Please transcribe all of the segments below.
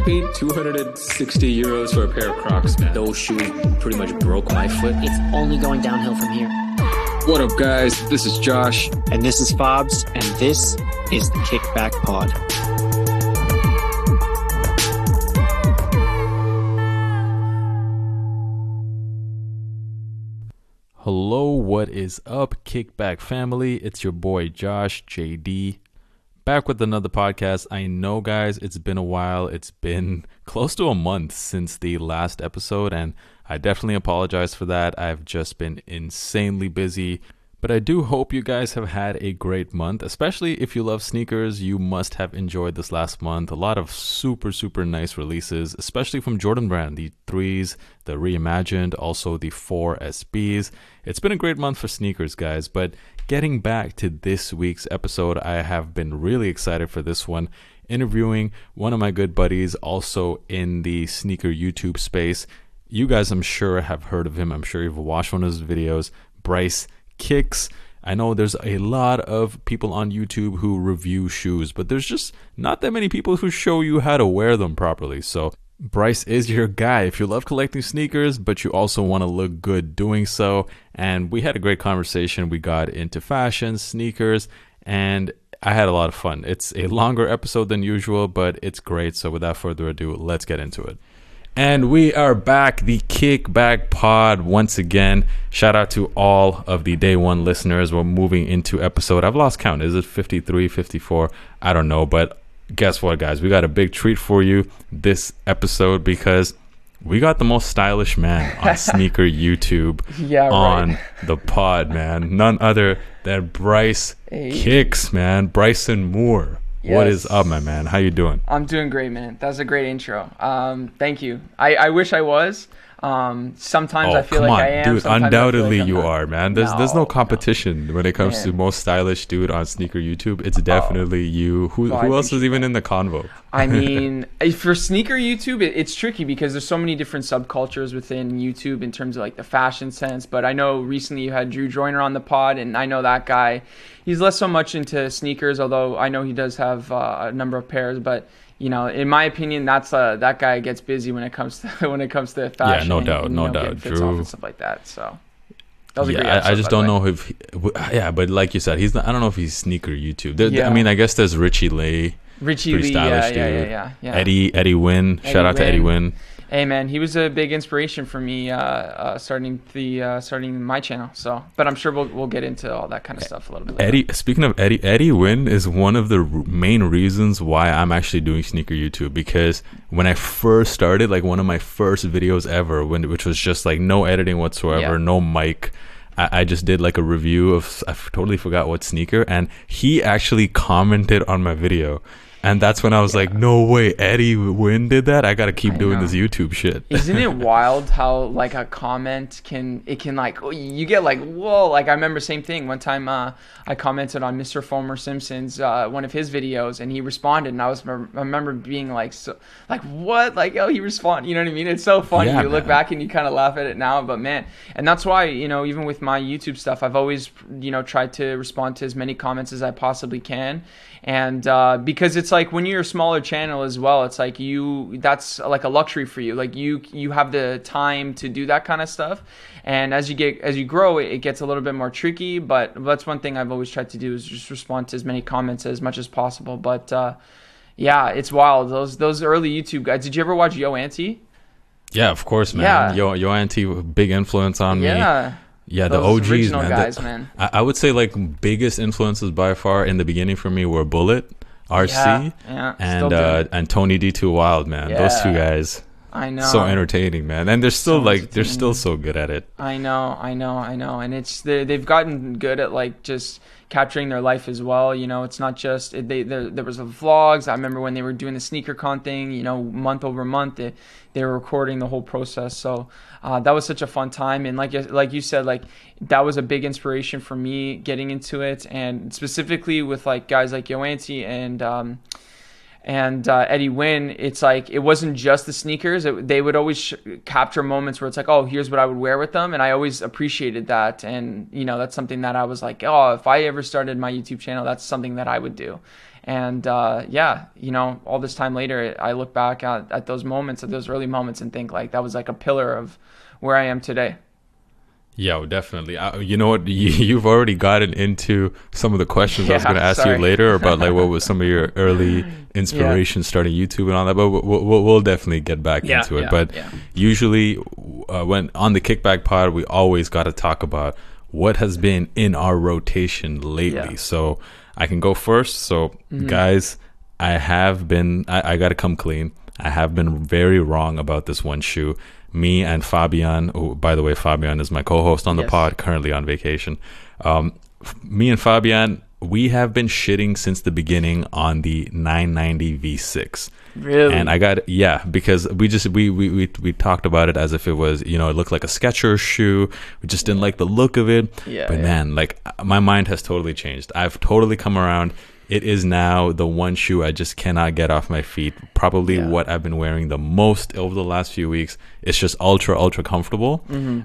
paid 260 euros for a pair of Crocs, man. Those shoes pretty much broke my foot. It's only going downhill from here. What up, guys? This is Josh. And this is Fobs, and this is the Kickback Pod. Hello, what is up, Kickback family? It's your boy Josh, JD, back with another podcast. I know, guys, it's been a while. It's been close to a month since the last episode, and I definitely apologize for that. I've just been insanely busy, but I do hope you guys have had a great month. Especially if you love sneakers, you must have enjoyed this last month. A lot of super nice releases, especially from Jordan Brand. The 3s, the Reimagined, also the 4 SBs. It's been a great month for sneakers, guys. But getting back to this week's episode, I have been really excited for this one. Interviewing one of my good buddies, also in the sneaker YouTube space. You guys, I'm sure, have heard of him. I'm sure you've watched one of his videos, Bryce Kicks. I know there's a lot of people on YouTube who review shoes, but there's just not that many people who show you how to wear them properly. So Bryce is your guy if you love collecting sneakers, but you also want to look good doing so. And we had a great conversation. We got into fashion, sneakers, and I had a lot of fun. It's a longer episode than usual, but it's great. So without further ado, let's get into it. And we are back, the Kickback Pod once again. Shout out to all of the day one listeners. We're moving into episode, I've lost count. Is it 53, 54? I don't know. But guess what, guys? We got a big treat for you this episode because we got the most stylish man on sneaker YouTube on the pod, man. None other than Bryce Kicks, man. Bryson Moore. Yes. What is up, my man? How you doing? I'm doing great, man. That was a great intro. Thank you. I wish I was. Sometimes I feel like I am. Dude, undoubtedly you are, man. There's no competition when it comes to most stylish dude on sneaker YouTube. It's definitely you. Who else is even in the convo? I mean, for sneaker YouTube, it's tricky because there's so many different subcultures within YouTube in terms of like the fashion sense. But I know recently you had Drew Joyner on the pod, and I know that guy. He's less so much into sneakers, although I know he does have a number of pairs. But you know, in my opinion, that guy gets busy when it comes to fashion. Yeah, no doubt. Drew and stuff like that. So that was a great episode, I just don't know if but like you said, he's not. I don't know if he's sneaker YouTube. I mean, I guess there's Richie Lee. Pretty stylish dude. Yeah. Eddie Wynn. Shout out to Eddie Wynn. Hey man, he was a big inspiration for me starting my channel. So, but I'm sure we'll get into all that kind of stuff a little bit later. Speaking of Eddie Wynn is one of the main reasons why I'm actually doing sneaker YouTube, because when I first started, like one of my first videos ever, which was just like no editing whatsoever, no mic. I just did like a review of, I totally forgot what sneaker, and he actually commented on my video. And that's when I was like, no way, Eddie Wynn did that? I got to keep doing this YouTube shit. Isn't it wild how like a comment can like, you get like, whoa. Like I remember same thing. One time I commented on Mr. Fomer Simpson's, one of his videos, and he responded. And I remember being like, so, like what? Like, oh, he responded. You know what I mean? It's so funny. You look back and you kind of laugh at it now. But man, and that's why, you know, even with my YouTube stuff, I've always, you know, tried to respond to as many comments as I possibly can. And because it's like when you're a smaller channel as well, it's like that's like a luxury for you. Like you have the time to do that kind of stuff. And as you grow, it gets a little bit more tricky. But that's one thing I've always tried to do, is just respond to as many comments as much as possible. But yeah, it's wild. Those early YouTube guys. Did you ever watch Yo Auntie? Yeah, of course, man. Yeah. Yo Auntie, big influence on me. Yeah, the OGs, man. Guys, man. I would say like biggest influences by far in the beginning for me were Bullet, RC, and Tony D2 Wild, man. Yeah. Those two guys. I know. So entertaining, man. And they're still they're still so good at it. I know. And they've gotten good at like just capturing their life as well. You know, it's not just there was vlogs. I remember when they were doing the SneakerCon thing, you know, month over month, they were recording the whole process. So that was such a fun time. And like you said, like that was a big inspiration for me getting into it, and specifically with like guys like Yo Auntie and Eddie Wynn. It's like it wasn't just the sneakers. They would always capture moments where it's like, oh, here's what I would wear with them, and I always appreciated that. And you know, that's something that I was like, oh, if I ever started my YouTube channel, that's something that I would do. And yeah, you know, all this time later, I look back at those moments, at those early moments, and think like that was like a pillar of where I am today. Yeah, definitely. You know what? You've already gotten into some of the questions I was going to ask you later about like what was some of your early inspiration starting YouTube and all that. But we'll definitely get back into it. But usually, when on the Kickback Pod, we always got to talk about what has been in our rotation lately. Yeah. So I can go first. So guys, I got to come clean. I have been very wrong about this one shoe. Me and Fabian, who, by the way, Fabian is my co-host on the pod, currently on vacation. Me and Fabian, we have been shitting since the beginning on the 990 V6. Really? And I got, because we talked about it as if it was, you know, it looked like a Skechers shoe. We just didn't like the look of it. But man, like my mind has totally changed. I've totally come around. It is now the one shoe I just cannot get off my feet. Probably what I've been wearing the most over the last few weeks. It's just ultra comfortable.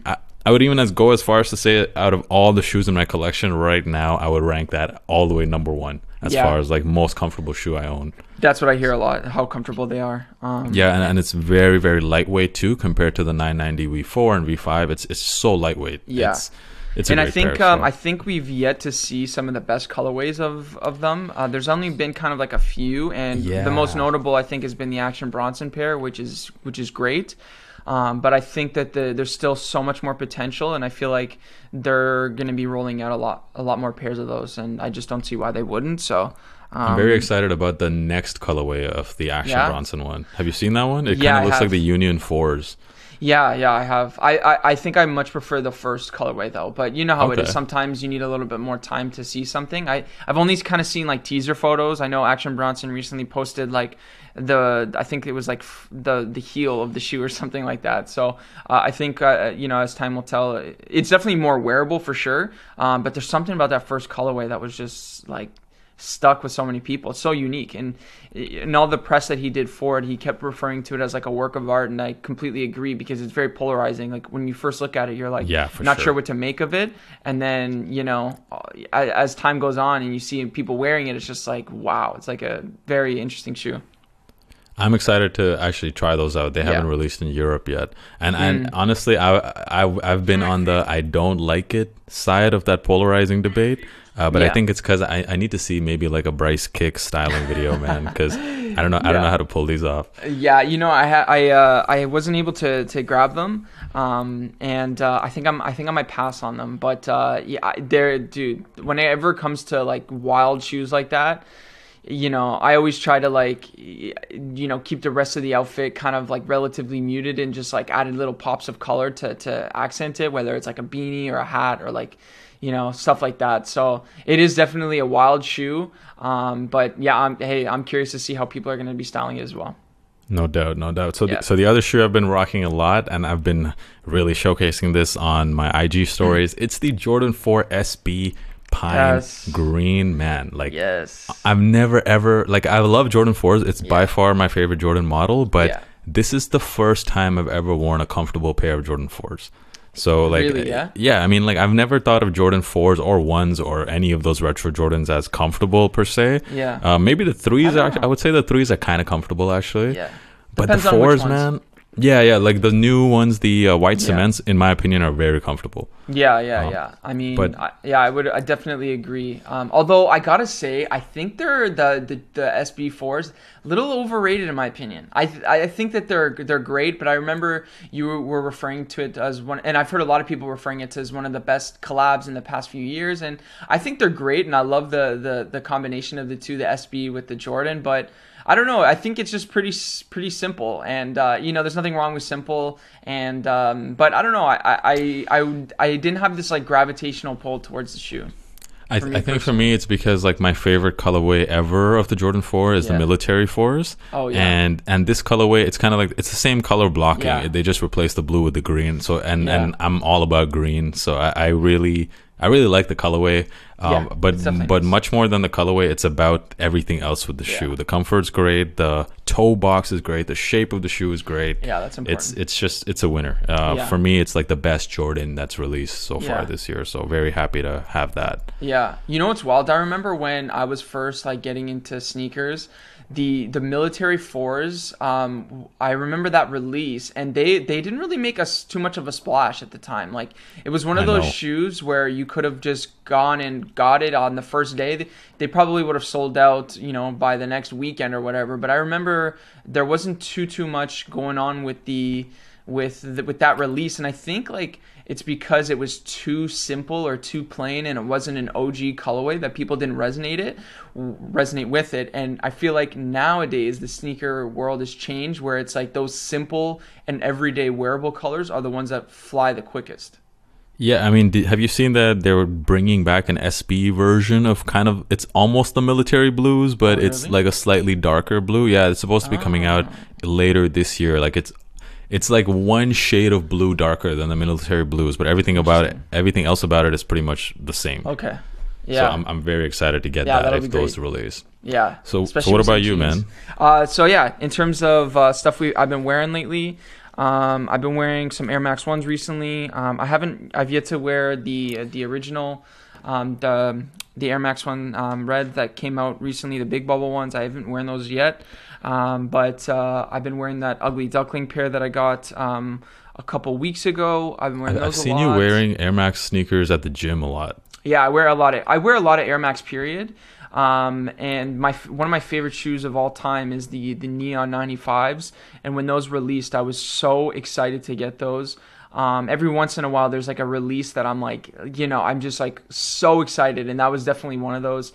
I would even go as far as to say, out of all the shoes in my collection right now, I would rank that all the way number one as far as like most comfortable shoe I own. That's what I hear a lot, how comfortable they are. And it's very lightweight too compared to the 990 V4 and V5. It's so lightweight. It's and I think we've yet to see some of the best colorways of them. There's only been kind of like a few, and the most notable I think has been the Action Bronson pair, which is great. But I think that there's still so much more potential, and I feel like they're going to be rolling out a lot more pairs of those, and I just don't see why they wouldn't. So I'm very excited about the next colorway of the Action Bronson one. Have you seen that one? It kind of looks like the Union 4s. Yeah, I have. I think I much prefer the first colorway though, but you know how it is. Sometimes you need a little bit more time to see something. I've only kind of seen like teaser photos. I know Action Bronson recently posted like I think it was like the heel of the shoe or something like that. So I think you know, as time will tell, it's definitely more wearable for sure. But there's something about that first colorway that was just like stuck with so many people. It's so unique, and in all the press that he did for it, he kept referring to it as like a work of art, and I completely agree, because it's very polarizing. Like when you first look at it, you're like not sure what to make of it, and then you know, as time goes on and you see people wearing it, it's just like wow, it's like a very interesting shoe. I'm excited to actually try those out. They haven't released in Europe yet, and honestly, I've been on the I don't like it side of that polarizing debate. But I think it's because I need to see maybe like a Bryce Kick styling video, man, because I don't know how to pull these off. Yeah, you know, I wasn't able to grab them, and I think I might pass on them. But dude, whenever it comes to like wild shoes like that, you know, I always try to like, you know, keep the rest of the outfit kind of like relatively muted and just like added little pops of color to accent it, whether it's like a beanie or a hat or like, you know, stuff like that. So it is definitely a wild shoe. But yeah, I'm curious to see how people are going to be styling it as well. No doubt. So the other shoe I've been rocking a lot, and I've been really showcasing this on my IG stories. It's the Jordan 4 SB Pine Green, man. Like, I've never ever, like, I love Jordan 4s. It's by far my favorite Jordan model, but this is the first time I've ever worn a comfortable pair of Jordan 4s. So like, really, I mean, like I've never thought of Jordan 4s or 1s or any of those retro Jordans as comfortable per se. Maybe the 3s I would say the 3s are kind of comfortable actually. But the 4s, man. Like the new ones, the white cements, in my opinion, are very comfortable. I mean, I definitely agree. Although I gotta say, I think they're the SB4s a little overrated in my opinion. I think that they're great, but I remember you were referring to it as one, and I've heard a lot of people referring it to as one of the best collabs in the past few years, and I think they're great, and I love the combination of the two, the SB with the Jordan, but I don't know. I think it's just pretty simple, and you know, there's nothing wrong with simple. And but I don't know. I didn't have this like gravitational pull towards the shoe. I think for me, it's because like my favorite colorway ever of the Jordan 4 is the military 4s. Oh yeah. And this colorway, it's kind of like it's the same color blocking. They just replaced the blue with the green. So and I'm all about green. So I really I really like the colorway, Yeah, it's definitely but nice. much more than the colorway, it's about everything else with the shoe. The comfort's great, the toe box is great, the shape of the shoe is great. Yeah, that's important. It's a winner. For me, it's like the best Jordan that's released so far Yeah. this year. So very happy to have that. Yeah, you know what's wild? I remember when I was first like getting into sneakers, the military fours. I remember that release, and they didn't really make us too much of a splash at the time. Like it was one of I those know. shoes where you could have just gone and got it on the first day. They probably would have sold out, you know, by the next weekend or whatever. But I remember there wasn't too much going on with with that release, and I think like it's because it was too simple or too plain, and it wasn't an OG colorway that people didn't resonate with it. And I feel like nowadays the sneaker world has changed, where it's like those simple and everyday wearable colors are the ones that fly the quickest. Yeah, I mean, have you seen that they were bringing back an SB version of kind of, it's almost the military blues, but it's really? like a slightly darker blue. Yeah, it's supposed to be coming out later this year. Like it's like one shade of blue darker than the military blues, but everything else about it is pretty much the same. Okay. So Yeah. I'm very excited to get Yeah, that that'll if be it goes great. to release. Yeah. So especially what with about some you, jeans. man? So yeah, in terms of stuff I've been wearing lately, I've been wearing some Air Max 1s recently. I've yet to wear the original, the Air Max 1 red that came out recently, the big bubble ones. I haven't worn those yet. But I've been wearing that ugly duckling pair that I got a couple weeks ago. I've been wearing those I've a seen lot. you wearing Air Max sneakers at the gym a lot. Yeah, I wear a lot of Air Max period. And one of my favorite shoes of all time is the Neon 95s. And when those released, I was so excited to get those. Every once in a while, there's like a release that I'm like, you know, I'm just like so excited. And that was definitely one of those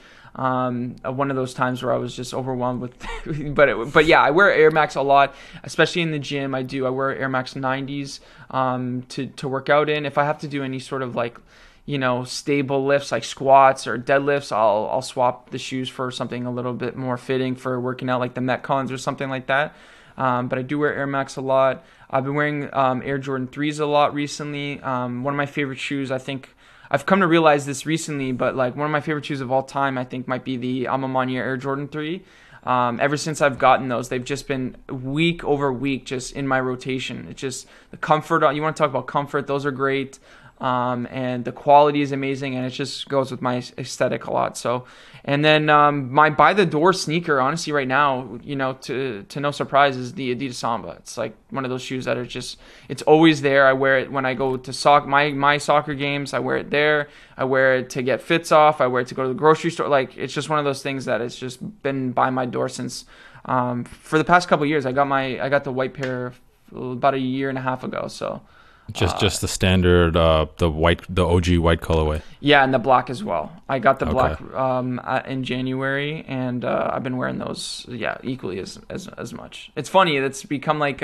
times where I was just overwhelmed with, but yeah, I wear Air Max a lot, especially in the gym. I wear Air Max 90s, to work out in. If I have to do any sort of like, you know, stable lifts like squats or deadlifts, I'll swap the shoes for something a little bit more fitting for working out, like the Metcons or something like that. But I do wear Air Max a lot. I've been wearing Air Jordan 3s a lot recently. One of my favorite shoes, I think I've come to realize this recently, but like one of my favorite shoes of all time, I think might be the Amamania Air Jordan 3. Ever since I've gotten those, they've just been week over week just in my rotation. It's just the comfort. You want to talk about comfort? Those are great. And the quality is amazing, and it just goes with my aesthetic a lot. So, and then my by the door sneaker, honestly, right now, you know, to no surprise, is the Adidas Samba. It's like one of those shoes that are just, it's always there. I wear it when I go to my soccer games. I wear it there. I wear it to get fits off. I wear it to go to the grocery store. Like, it's just one of those things that it's just been by my door since for the past couple of years. I got the white pair about a year and a half ago. So. Just the standard, the OG white colorway. Yeah, and the black as well. I got the Okay. black in January, and I've been wearing those, yeah, equally as much. It's funny. It's become like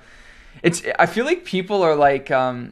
I feel like people are like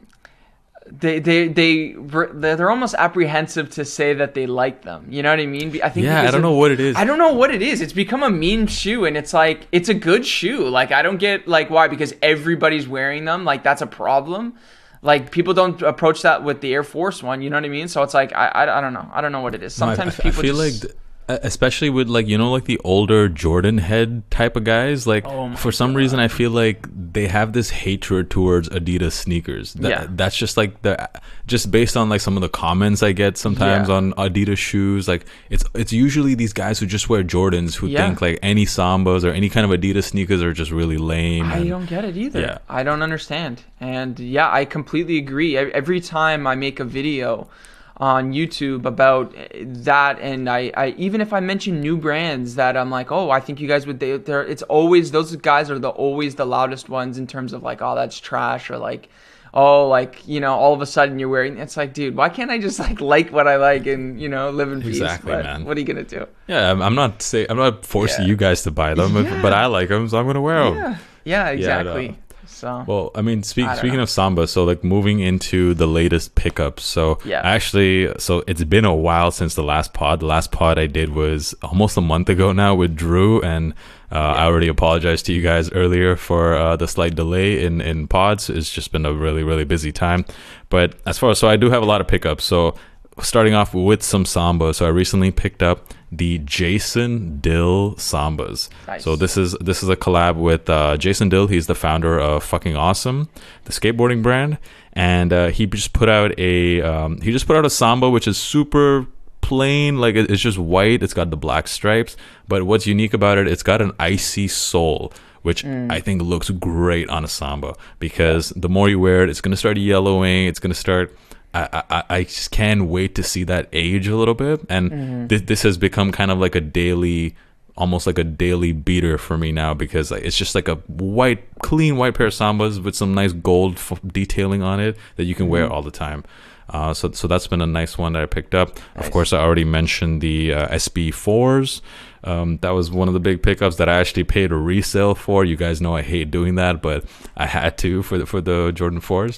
they're almost apprehensive to say that they like them. You know what I mean? I think Yeah, I because don't know what it is. I don't know what it is. It's become a meme shoe, and it's like, it's a good shoe. Like, I don't get like why, because everybody's wearing them. Like, that's a problem. Like, people don't approach that with the Air Force One. You know what I mean? So it's like, I don't know. I don't know what it is. No, Sometimes I people feel just, like, especially with like, you know, like the older Jordan head type of guys, like for some reason I feel like they have this hatred towards Adidas sneakers. That's just like just based on like some of the comments I get sometimes on Adidas shoes. Like it's usually these guys who just wear Jordans who think like any Sambas or any kind of Adidas sneakers are just really lame. I don't get it either. Yeah. I don't understand. And yeah, I completely agree. Every time I make a video on YouTube about that, and I even if I mention new brands that I'm like, oh, I think you guys would, it's always, those guys are always the loudest ones in terms of like, oh, that's trash, or like, oh, like, you know, all of a sudden you're wearing, it's like, dude, why can't I just like what I like and, you know, live in peace? Exactly, But man. what are you gonna do? Yeah, I'm not forcing you guys to buy them, but I like them, so I'm gonna wear them. Yeah, exactly. So well, I mean, speaking of Samba, so like moving into the latest pickups. So so it's been a while since the last pod. The last pod I did was almost a month ago now with Drew, and I already apologized to you guys earlier for the slight delay in pods. It's just been a really, really busy time. But as far as, so I do have a lot of pickups. So starting off with some Samba. So I recently picked up the Jason Dill Sambas. Nice. So this is a collab with Jason Dill. He's the founder of Fucking Awesome, the skateboarding brand, and he just put out a Samba which is super plain, like it's just white. It's got the black stripes, but what's unique about it, it's got an icy sole, which I think looks great on a Samba, because the more you wear it, it's gonna start yellowing. It's gonna start. I just can't wait to see that age a little bit, and this has become kind of like almost like a daily beater for me now, because like, it's just like a clean white pair of Sambas with some nice gold detailing on it that you can wear all the time. So that's been a nice one that I picked up. Nice. Of course, I already mentioned the SB4s. That was one of the big pickups that I actually paid a resale for. You guys know I hate doing that, but I had to for the Jordan 4s.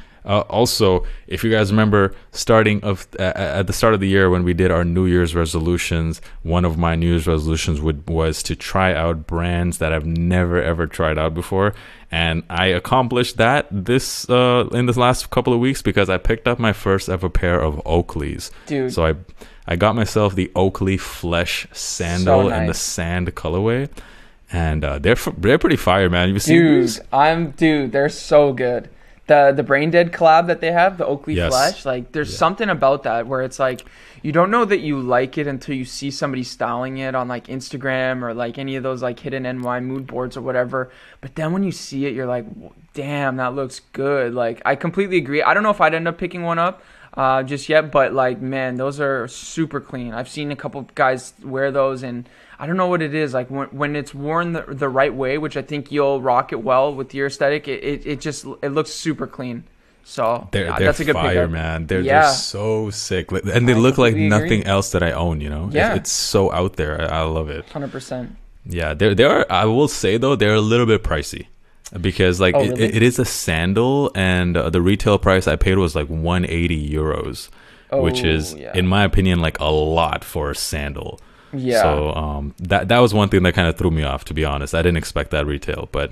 Also, if you guys remember, at the start of the year when we did our New Year's resolutions, one of my New Year's resolutions was to try out brands that I've never ever tried out before, and I accomplished that in this last couple of weeks, because I picked up my first ever pair of Oakleys. Dude. So I got myself the Oakley Flesh sandal in the sand colorway, and they're pretty fire, man. You've seen these? Dude, they're so good. The Brain Dead collab that they have, the Oakley Flesh, like there's something about that where it's like you don't know that you like it until you see somebody styling it on like Instagram or like any of those like hidden NY mood boards or whatever. But then when you see it, you're like, damn, that looks good. Like I completely agree. I don't know if I'd end up picking one up just yet, but like, man, those are super clean. I've seen a couple guys wear those, and I don't know what it is, like when it's worn the right way, which I think you'll rock it well with your aesthetic. It looks super clean. So they're that's a good fire, pickup. man. They're so sick, and they look like nothing else that I own. You know, it's so out there. I love it. 100%. Yeah, they are. I will say though, they're a little bit pricey, because like it is a sandal, and the retail price I paid was like 180 euros, which is in my opinion like a lot for a sandal. Yeah. So that was one thing that kind of threw me off, to be honest. I didn't expect that retail, but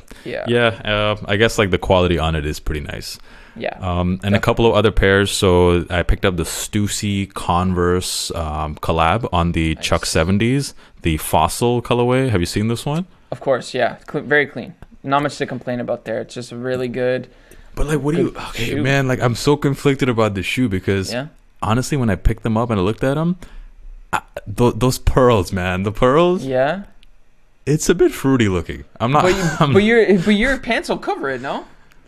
I guess like the quality on it is pretty nice. Yeah. And a couple of other pairs. So I picked up the Stussy Converse collab on the Chuck 70s, the Fossil colorway. Have you seen this one? Of course, yeah. Very clean. Not much to complain about there. It's just a really good. But like, okay, man, like I'm so conflicted about the shoe, because honestly, when I picked them up and I looked at them, those pearls, man, the pearls. Yeah. It's a bit fruity looking. I'm not. But your pants will cover it, no?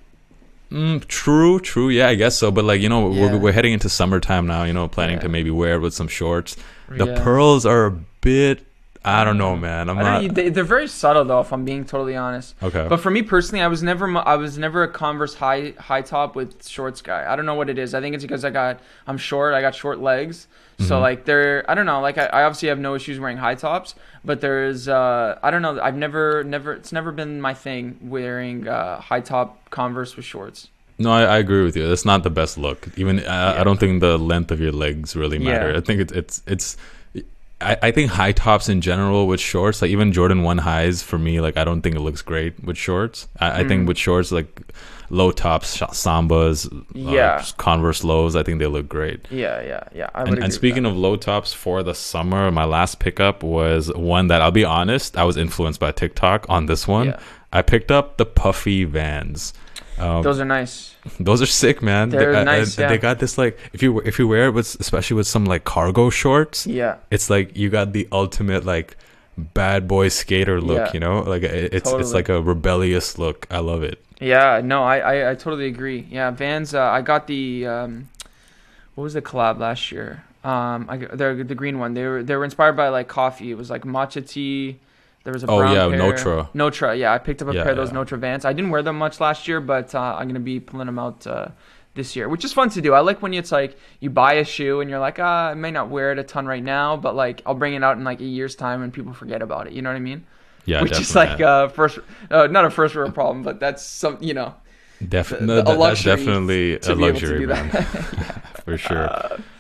True. Yeah, I guess so. But like, you know, we're heading into summertime now. You know, planning to maybe wear it with some shorts. The pearls are a bit. I don't know, man. They're very subtle though, if I'm being totally honest. Okay. But for me personally, I was never a Converse high top with shorts guy. I don't know what it is. I think it's because I'm short. I got short legs. So like I don't know. Like I obviously have no issues wearing high tops, but there's I don't know. I've never it's never been my thing wearing high top Converse with shorts. No, I agree with you. That's not the best look. Even I don't think the length of your legs really matter. I think it's. I think high tops in general with shorts, like even Jordan 1 highs for me, like I don't think it looks great with shorts. I think with shorts, like low tops, Sambas, Converse lows, I think they look great. Yeah. And speaking of low tops for the summer, my last pickup was one that, I'll be honest, I was influenced by TikTok on this one. Yeah. I picked up the puffy Vans. Those are nice. Those are sick, man. They're nice. They got this, like, if you wear it with, especially with some like cargo shorts, it's like you got the ultimate like bad boy skater look. You know, like it's like a rebellious look. I love it. Yeah, no, I totally agree. Yeah, Vans. I got the what was the collab last year? They're the green one. They were inspired by like coffee. It was like matcha tea. There was a brown pair. Notre. Yeah, I picked up a pair of those Notre Vans. I didn't wear them much last year, but I'm gonna be pulling them out this year, which is fun to do. I like when it's like you buy a shoe and you're like, I may not wear it a ton right now, but like I'll bring it out in like a year's time and people forget about it. You know what I mean? Yeah, which is like not a first world problem, but that's some, you know. That's definitely a luxury, man. Yeah, for sure.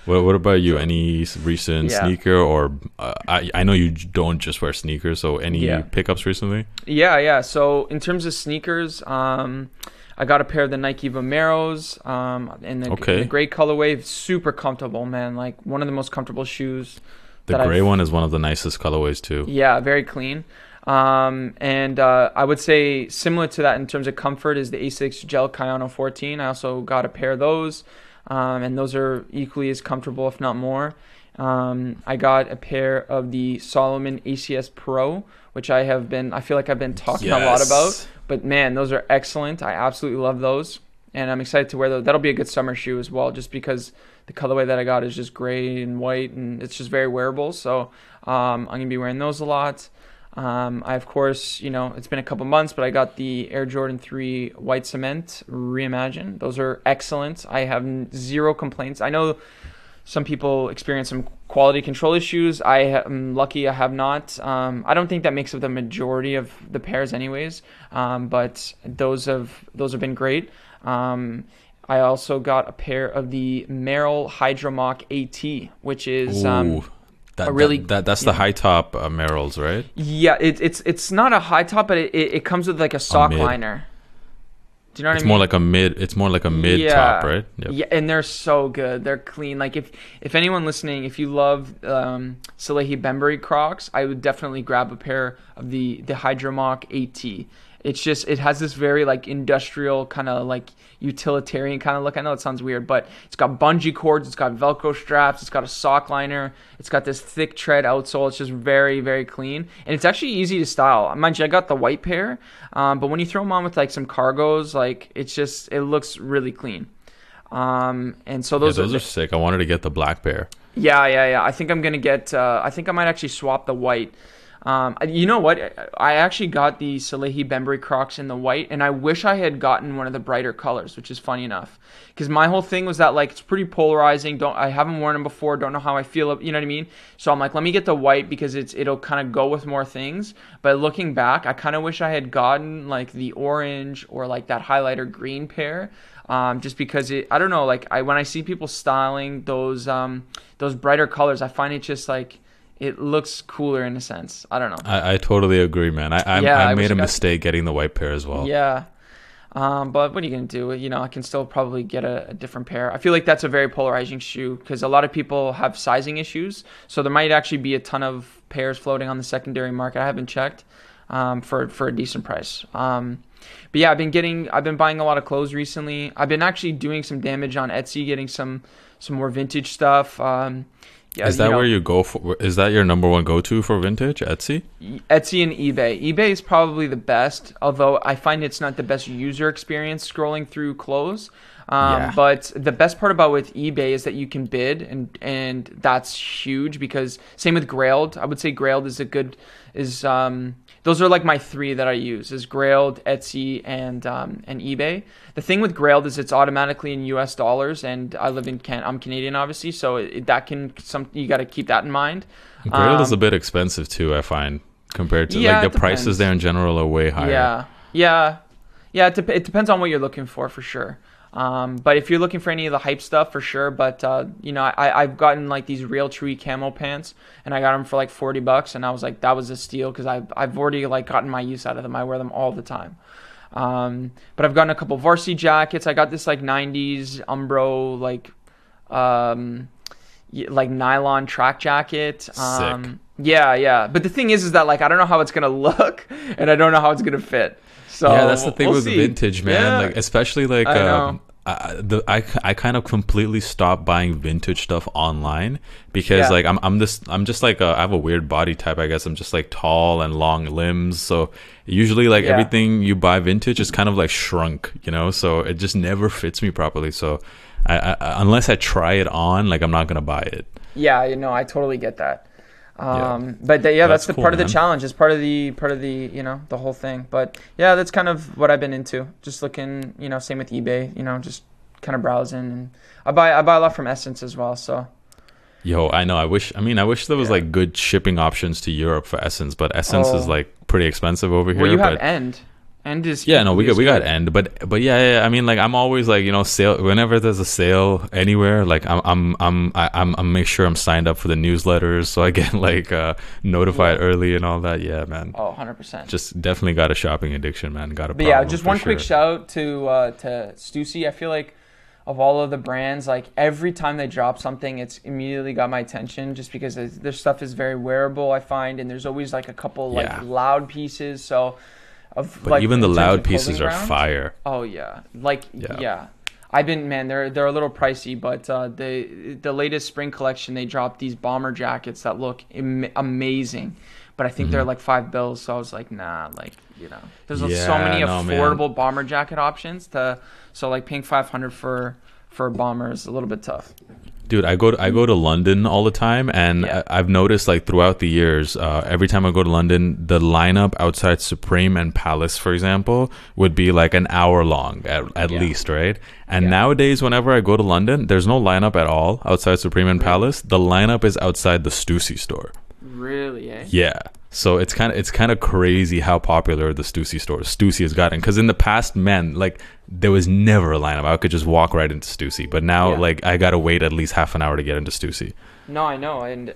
What about you? Any recent Yeah. sneaker or I know you don't just wear sneakers, so any Yeah. pickups recently? Yeah. So in terms of sneakers, I got a pair of the Nike Vomeros in the gray colorway. Super comfortable, man. Like one of the most comfortable shoes. The gray one is one of the nicest colorways too. Yeah, very clean. And I would say similar to that in terms of comfort is the Asics Gel Kayano 14. I also got a pair of those, and those are equally as comfortable, if not more. I got a pair of the Salomon ACS Pro, which I feel like I've been talking a lot about. But man, those are excellent. I absolutely love those, and I'm excited to wear those. That'll be a good summer shoe as well, just because the colorway that I got is just gray and white, and it's just very wearable. So I'm gonna be wearing those a lot. I, of course, it's been a couple months, but I got the Air Jordan 3 White Cement Reimagined. Those are excellent. I have zero complaints. I know some people experience some quality control issues. I'm lucky I have not. I don't think that makes up the majority of the pairs anyways, but those have been great. I also got a pair of the Merrell Hydromock AT, which is that's the high top Merrells, right? Yeah, it's not a high top, but it comes with like a sock liner. Do you know what I mean? It's more like a mid top, right? Yep. Yeah, and they're so good. They're clean. Like if anyone listening, if you love Salehi Bembury Crocs, I would definitely grab a pair of the Hydromock AT. It has this very like industrial kind of like utilitarian kind of look. I know it sounds weird, but it's got bungee cords, it's got Velcro straps, it's got a sock liner, it's got this thick tread outsole. It's just very, very clean, and it's actually easy to style. Mind you, I got the white pair, but when you throw them on with like some cargos, like it looks really clean. And so those are sick. I wanted to get the black pair. Yeah. I think I'm gonna get. I think I might actually swap the white. You know what? I actually got the Salehi Bembury Crocs in the white, and I wish I had gotten one of the brighter colors, which is funny enough. Because my whole thing was that like it's pretty polarizing. I haven't worn them before. Don't know how I feel. You know what I mean? So I'm like, let me get the white because it'll kind of go with more things. But looking back, I kind of wish I had gotten like the orange or like that highlighter green pair. Just because I don't know. Like when I see people styling those brighter colors, I find it just like. It looks cooler in a sense. I don't know. I totally agree, man. I made a mistake getting the white pair as well. Yeah. But what are you going to do? I can still probably get a different pair. I feel like that's a very polarizing shoe because a lot of people have sizing issues. So there might actually be a ton of pairs floating on the secondary market. I haven't checked for a decent price. But yeah, I've been buying a lot of clothes recently. I've been actually doing some damage on Etsy, getting some more vintage stuff. Yeah, is that where you go for? Is that your number one go-to for vintage, Etsy? Etsy and eBay. eBay is probably the best, although I find it's not the best user experience scrolling through clothes. But the best part about with eBay is that you can bid, and that's huge because same with Grailed. I would say Grailed is those are like my three that I use is Grailed, Etsy, and eBay. The thing with Grailed is it's automatically in US dollars, and I live in I'm Canadian obviously, so you got to keep that in mind. Grailed is a bit expensive too, I find, compared to like the prices there in general are way higher. Yeah. It depends on what you're looking for sure. But if you're looking for any of the hype stuff, for sure. But I've gotten like these Real Tree camo pants, and I got them for like $40, and I was like, that was a steal because I've already like gotten my use out of them. I wear them all the time. But I've gotten a couple varsity jackets. I got this like '90s Umbro like nylon track jacket. Sick. Yeah. But the thing is that like I don't know how it's gonna look, and I don't know how it's gonna fit. So yeah, that's the thing with see. vintage, man. Yeah. Like especially like I kind of completely stopped buying vintage stuff online because like I'm just like I have a weird body type, I guess. I'm just like tall and long limbs, so usually like everything you buy vintage is kind of like shrunk, so it just never fits me properly. So I unless I try it on, like I'm not gonna buy it. Yeah, I totally get that. But that's the cool, part of the challenge. It's part of the the whole thing. But yeah, that's kind of what I've been into. Just looking, same with eBay. Just kind of browsing, and I buy a lot from Essence as well. So. Yo, I know. I wish there was like good shipping options to Europe for Essence, but Essence is like pretty expensive over here. Well, you have End. And is Yeah, no, we is got good. end, but yeah. I mean, like, I'm always like, sale whenever there's a sale anywhere. Like, I'm make sure I'm signed up for the newsletters so I get like notified early and all that. Yeah, man. Oh, 100%. Just definitely got a shopping addiction, man. Got a But problem. yeah, just for one quick sure. shout to Stussy. I feel like of all of the brands, like every time they drop something, it's immediately got my attention just because their stuff is very wearable, I find, and there's always like a couple like Yeah. loud pieces. So, But like even the in terms loud of pieces clothing are brand, fire. Oh yeah, like Yeah. yeah. I've been man, they're a little pricey, but the latest spring collection they dropped these bomber jackets that look amazing, but I think they're like $5. So I was like, nah, like there's so Yeah, many no, man. affordable bomber jacket options so like paying 500 for a bomber is a little bit tough. Dude, I go to London all the time, and Yeah. I've noticed like throughout the years, every time I go to London, the lineup outside Supreme and Palace, for example, would be like an hour long at Yeah. least, right? And Yeah. nowadays, whenever I go to London, there's no lineup at all outside Supreme and Palace. The lineup is outside the Stussy store. Really, eh? Yeah. So it's kind of crazy how popular the Stussy has gotten. Because in the past, man, like there was never a lineup. I could just walk right into Stussy, but now Yeah. like I gotta wait at least half an hour to get into Stussy. No, I know, and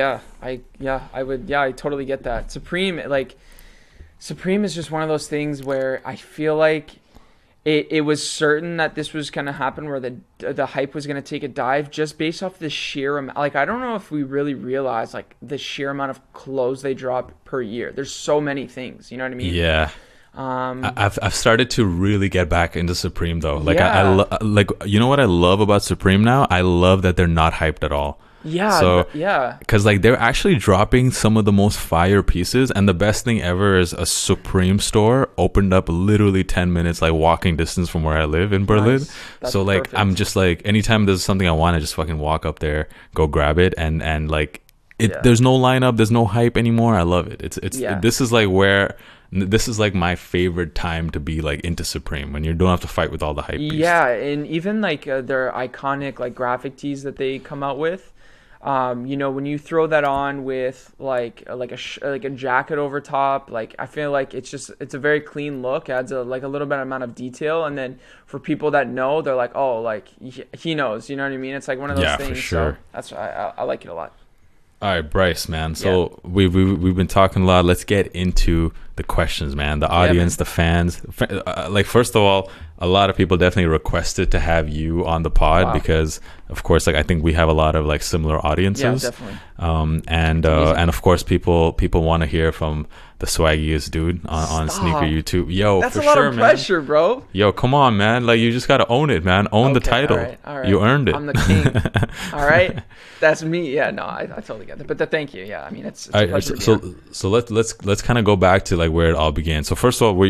I totally get that. Supreme is just one of those things where I feel like it was certain that this was going to happen, where the hype was going to take a dive just based off the sheer amount. Like, I don't know if we really realize like the sheer amount of clothes they drop per year. There's so many things, you know what I mean? Yeah. I've started to really get back into Supreme though. Like Yeah. like you know what I love about Supreme now? I love that they're not hyped at all. Yeah, So yeah. because like they're actually dropping some of the most fire pieces, and the best thing ever is a Supreme store opened up literally 10 minutes like walking distance from where I live in Berlin. Nice. That's So like perfect. I'm just like anytime there's something I want, I just fucking walk up there, go grab it, and like it. Yeah. There's no lineup, there's no hype anymore. I love it. It's Yeah. This is like my favorite time to be like into Supreme, when you don't have to fight with all the hype beasts. Yeah, and even like their iconic like graphic tees that they come out with, when you throw that on with like a jacket over top, like I feel like it's a very clean look, adds a little bit amount of detail, and then for people that know, they're like, oh, like he knows, you know what I mean? It's like one of those Yeah, for things. sure. So that's why I like it a lot. All right, Bryce, man. So we've been talking a lot. Let's get into the questions, man. The audience, the fans. Like, first of all, a lot of people definitely requested to have you on the pod. Wow. Because, of course, like I think we have a lot of like similar audiences. Yeah, definitely. And of course, people want to hear from the swaggiest dude on Stop. Sneaker YouTube. Yo, That's for a lot sure, of man. pressure, bro. Yo, come on, man. Like, you just gotta own it, man. Own the Okay, title. all right. You earned it. I'm the king. All right, that's me. Yeah, no, I totally get that. But thank you. Yeah, I mean, it's a All right, pleasure to be on. so let's kind of go back to like where it all began. So first of all,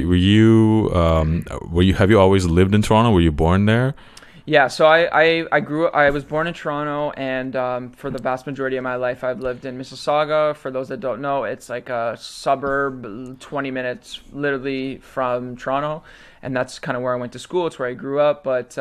have you always lived in Toronto? Were you born there? Yeah, so I was born in Toronto, and for the vast majority of my life, I've lived in Mississauga. For those that don't know, it's like a suburb, 20 minutes literally from Toronto, and that's kind of where I went to school. It's where I grew up, but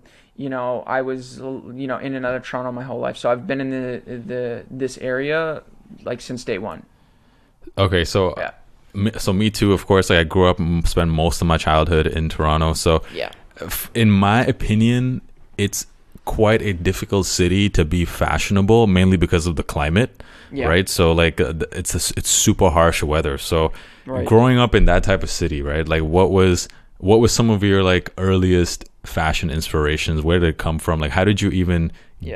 I was in and out of Toronto my whole life, so I've been in this area like since day one. Okay, so Yeah. so me too. Of course, like I grew up and spent most of my childhood in Toronto. So Yeah. in my opinion, it's quite a difficult city to be fashionable, mainly because of the climate, Yeah. right? So like it's super harsh weather. So Right. growing up in that type of city, right? Like what was some of your like earliest fashion inspirations? Where did it come from? Like how did you even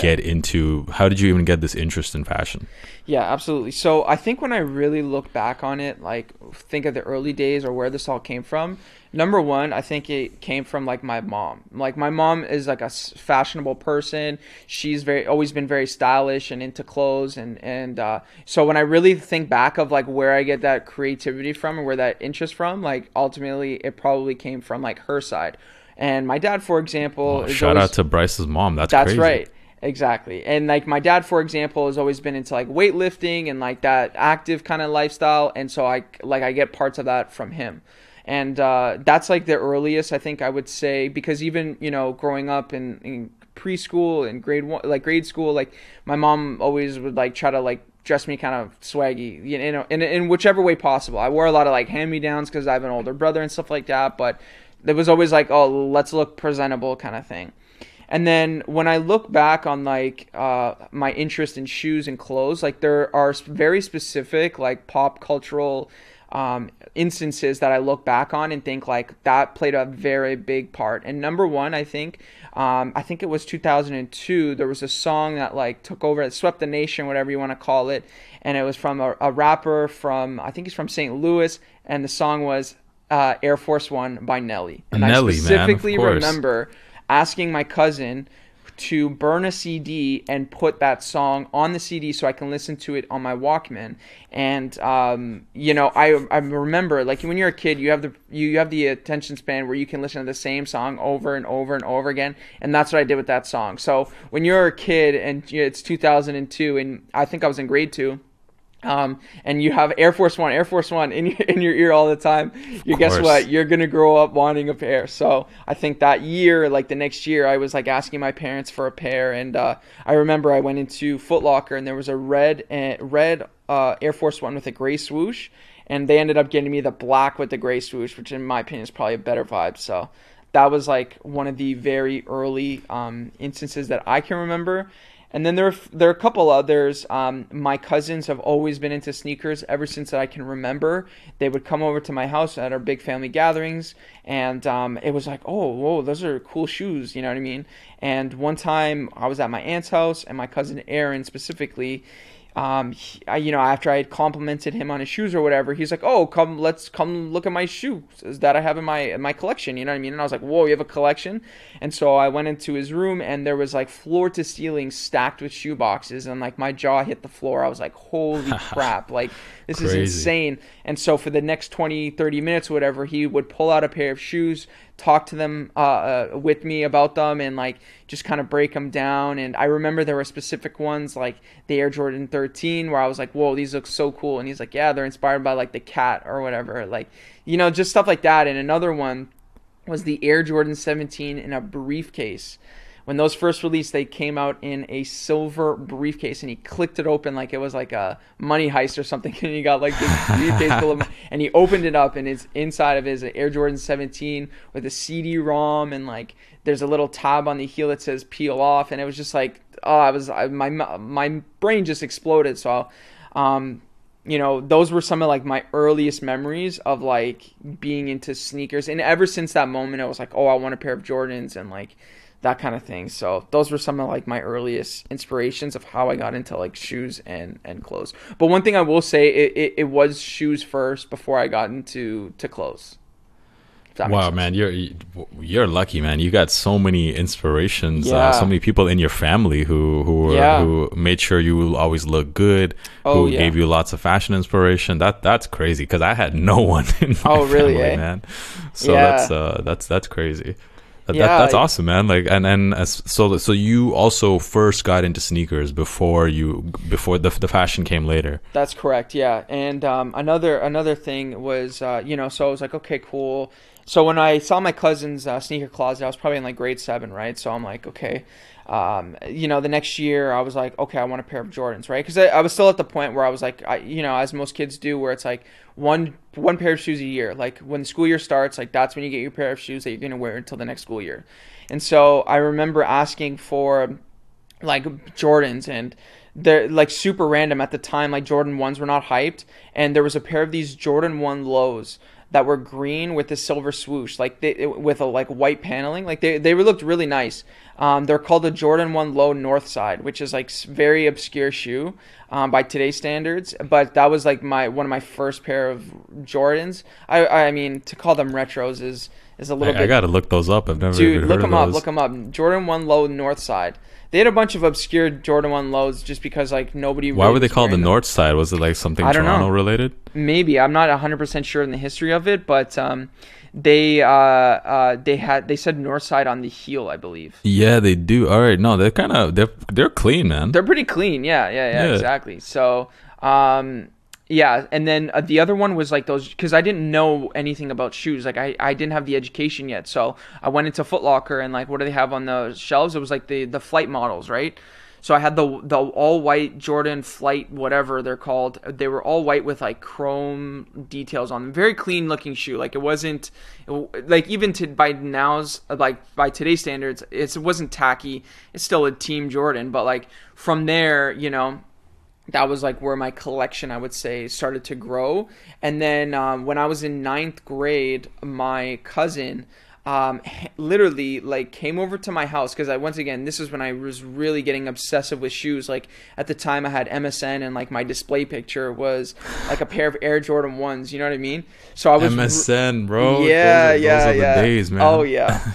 how did you even get this interest in fashion? Yeah, absolutely. So I think when I really look back on it, like think of the early days or where this all came from, number one, I think it came from like my mom. Like my mom is like a fashionable person. She's always been very stylish and into clothes. And so when I really think back of like where I get that creativity from and where that interest from, like ultimately it probably came from like her side. And my dad, for example, is Shout always, out to Bryce's mom. That's that's crazy. right. Exactly. And like my dad, for example, has always been into like weightlifting and like that active kind of lifestyle. And so I get parts of that from him. And that's like the earliest, I think I would say, because even, growing up in preschool and grade school, like my mom always would like try to like dress me kind of swaggy, you know, in whichever way possible. I wore a lot of like hand-me-downs because I have an older brother and stuff like that, but it was always like, oh, let's look presentable kind of thing. And then when I look back on like my interest in shoes and clothes, like there are very specific like pop cultural instances that I look back on and think like that played a very big part. And number one, I think it was 2002. There was a song that like took over, it swept the nation, whatever you want to call it, and it was from a rapper from, I think he's from St. Louis, and the song was Air Force One by Nelly. And Nelly, I specifically man, of course. remember asking my cousin to burn a CD and put that song on the CD so I can listen to it on my Walkman. And you know, I remember like when you're a kid, you have the attention span where you can listen to the same song over and over and over again, and that's what I did with that song. So when you're a kid and it's 2002, and I think I was in grade 2. And you have Air Force One in your ear all the time. Guess what? You're gonna grow up wanting a pair. So I think that year, like the next year, I was like asking my parents for a pair, and I remember I went into Foot Locker and there was a red Air Force One with a gray swoosh, and they ended up getting me the black with the gray swoosh, which in my opinion is probably a better vibe. So that was like one of the very early instances that I can remember. And then there are a couple others. My cousins have always been into sneakers ever since I can remember. They would come over to my house at our big family gatherings, and it was like, oh, whoa, those are cool shoes, you know what I mean? And one time I was at my aunt's house, and my cousin Aaron specifically, after I had complimented him on his shoes or whatever, he's like, oh, let's come look at my shoes that I have in my collection, you know what I mean? And I was like, whoa, you have a collection? And so I went into his room, and there was like floor to ceiling stacked with shoe boxes, and like my jaw hit the floor. I was like, holy crap, like this is insane. And so for the next 20, 30 minutes or whatever, he would pull out a pair of shoes, talk to them with me about them, and like just kind of break them down. And I remember there were specific ones like the Air Jordan 13 where I was like, whoa, these look so cool. And he's like, yeah, they're inspired by like the cat or whatever, like, you know, just stuff like that. And another one was the Air Jordan 17 in a briefcase. When those first released, they came out in a silver briefcase, and he clicked it open like it was like a money heist or something, and he got like this briefcase full of, and he opened it up, and it's inside of his Air Jordan 17 with a CD-ROM, and like there's a little tab on the heel that says "peel off," and it was just like, my brain just exploded. So, you know, those were some of like my earliest memories of like being into sneakers, and ever since that moment, I was like, oh, I want a pair of Jordans, and like that kind of thing. So those were some of like my earliest inspirations of how I got into like shoes and clothes. But one thing I will say, it was shoes first before I got into clothes. Wow, man, you're lucky, man. You got so many inspirations, so many people in your family who made sure you will always look good, gave you lots of fashion inspiration. That's crazy, because I had no one in my family, man. So that's crazy. That's awesome, man. Like, so you also first got into sneakers before the fashion came later. That's correct. Yeah. And another thing was, so I was like, okay, cool. So when I saw my cousin's sneaker closet, I was probably in like grade 7, right? So I'm like, okay. The next year I was like, okay, I want a pair of Jordans, right? Because I was still at the point where I was like, as most kids do, where it's like one pair of shoes a year. Like when the school year starts, like that's when you get your pair of shoes that you're going to wear until the next school year. And so I remember asking for like Jordans, and they're like super random at the time. Like Jordan 1s were not hyped, and there was a pair of these Jordan 1 lows that were green with a silver swoosh, like with a like white paneling. Like they looked really nice. They're called the Jordan 1 Low Northside, which is like very obscure shoe by today's standards. But that was like one of my first pair of Jordans. I mean, to call them retros is a little bit. I gotta look those up. I've never even heard of those. Look them up. Jordan 1 Low Northside. They had a bunch of obscure Jordan 1 lows just because like nobody. Why were they called the North Side? Was it like something Toronto related? Maybe. I'm not 100% sure in the history of it, but they said North Side on the heel, I believe. Yeah, they do. All right, no, they're clean, man. They're pretty clean. Yeah, exactly. So and then the other one was like those, because I didn't know anything about shoes. Like I didn't have the education yet. So I went into Foot Locker, and like, what do they have on the shelves? It was like the flight models, right? So I had the all white Jordan Flight, whatever they're called. They were all white with like chrome details on them. Very clean looking shoe. Like it wasn't like even by today's standards, it wasn't tacky. It's still a Team Jordan, but like from there, you know, that was like where my collection, I would say, started to grow. And then when I was in ninth grade, my cousin literally like came over to my house, because once again, this is when I was really getting obsessive with shoes. Like at the time I had MSN, and like my display picture was like a pair of Air Jordan 1s, you know what I mean? So I was MSN, bro. Yeah, those are the days, man. Oh yeah.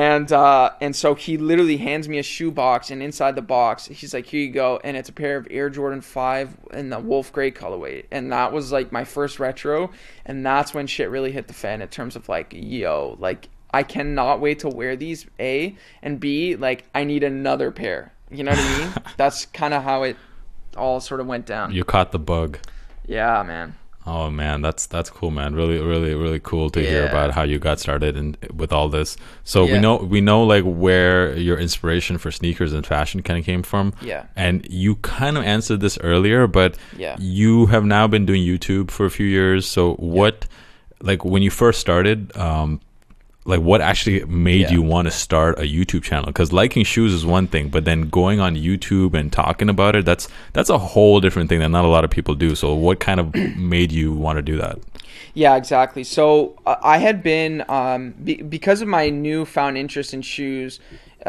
And so he literally hands me a shoe box, and inside the box he's like, here you go, and it's a pair of Air Jordan 5 in the wolf gray colorway. And that was like my first retro, and that's when shit really hit the fan in terms of like, yo, like I cannot wait to wear these, A, and B, like I need another pair. You know what I mean? That's kind of how it all sort of went down. You caught the bug. Yeah, man. Oh man, that's cool, man. Really, really, really cool to hear about how you got started and with all this. So we know like where your inspiration for sneakers and fashion kind of came from. Yeah. And you kind of answered this earlier, but you have now been doing YouTube for a few years. So what, like when you first started, like what actually made you want to start a YouTube channel? Because liking shoes is one thing, but then going on YouTube and talking about it, that's a whole different thing that not a lot of people do. So what kind of made you want to do that? Yeah, exactly. So I had been, because of my newfound interest in shoes,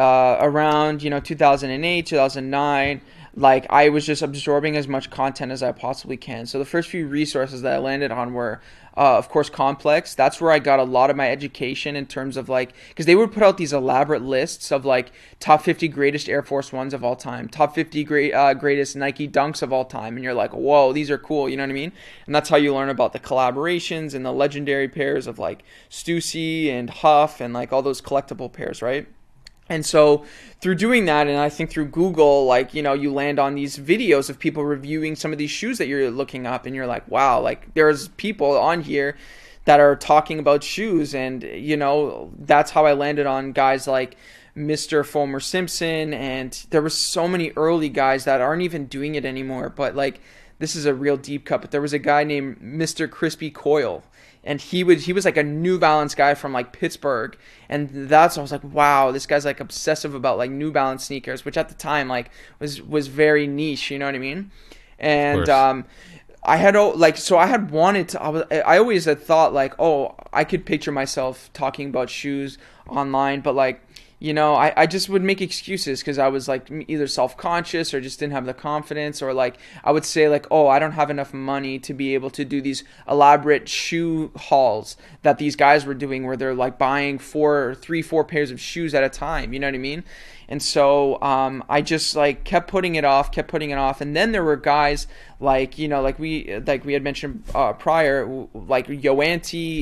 around 2008, 2009, like I was just absorbing as much content as I possibly can. So the first few resources that I landed on were, of course, Complex. That's where I got a lot of my education in terms of like, because they would put out these elaborate lists of like top 50 greatest Air Force Ones of all time, top 50 greatest Nike Dunks of all time. And you're like, whoa, these are cool. You know what I mean? And that's how you learn about the collaborations and the legendary pairs of like Stussy and Huff and like all those collectible pairs, right? And so through doing that, and I think through Google, like, you land on these videos of people reviewing some of these shoes that you're looking up, and you're like, wow, like there's people on here that are talking about shoes. And, that's how I landed on guys like Mr. Fulmer Simpson. And there were so many early guys that aren't even doing it anymore. But like, this is a real deep cut. But there was a guy named Mr. Crispy Coyle. And he was like a New Balance guy from like Pittsburgh, and I was like, wow, this guy's like obsessive about like New Balance sneakers, which at the time like was very niche, you know what I mean? And I had I always had thought like, oh, I could picture myself talking about shoes online, but like, I just would make excuses because I was like either self-conscious or just didn't have the confidence, or like I would say like, oh, I don't have enough money to be able to do these elaborate shoe hauls that these guys were doing, where they're like buying 4 pairs of shoes at a time. You know what I mean? And so I just like kept putting it off. And then there were guys like, like we had mentioned prior, like Yoanti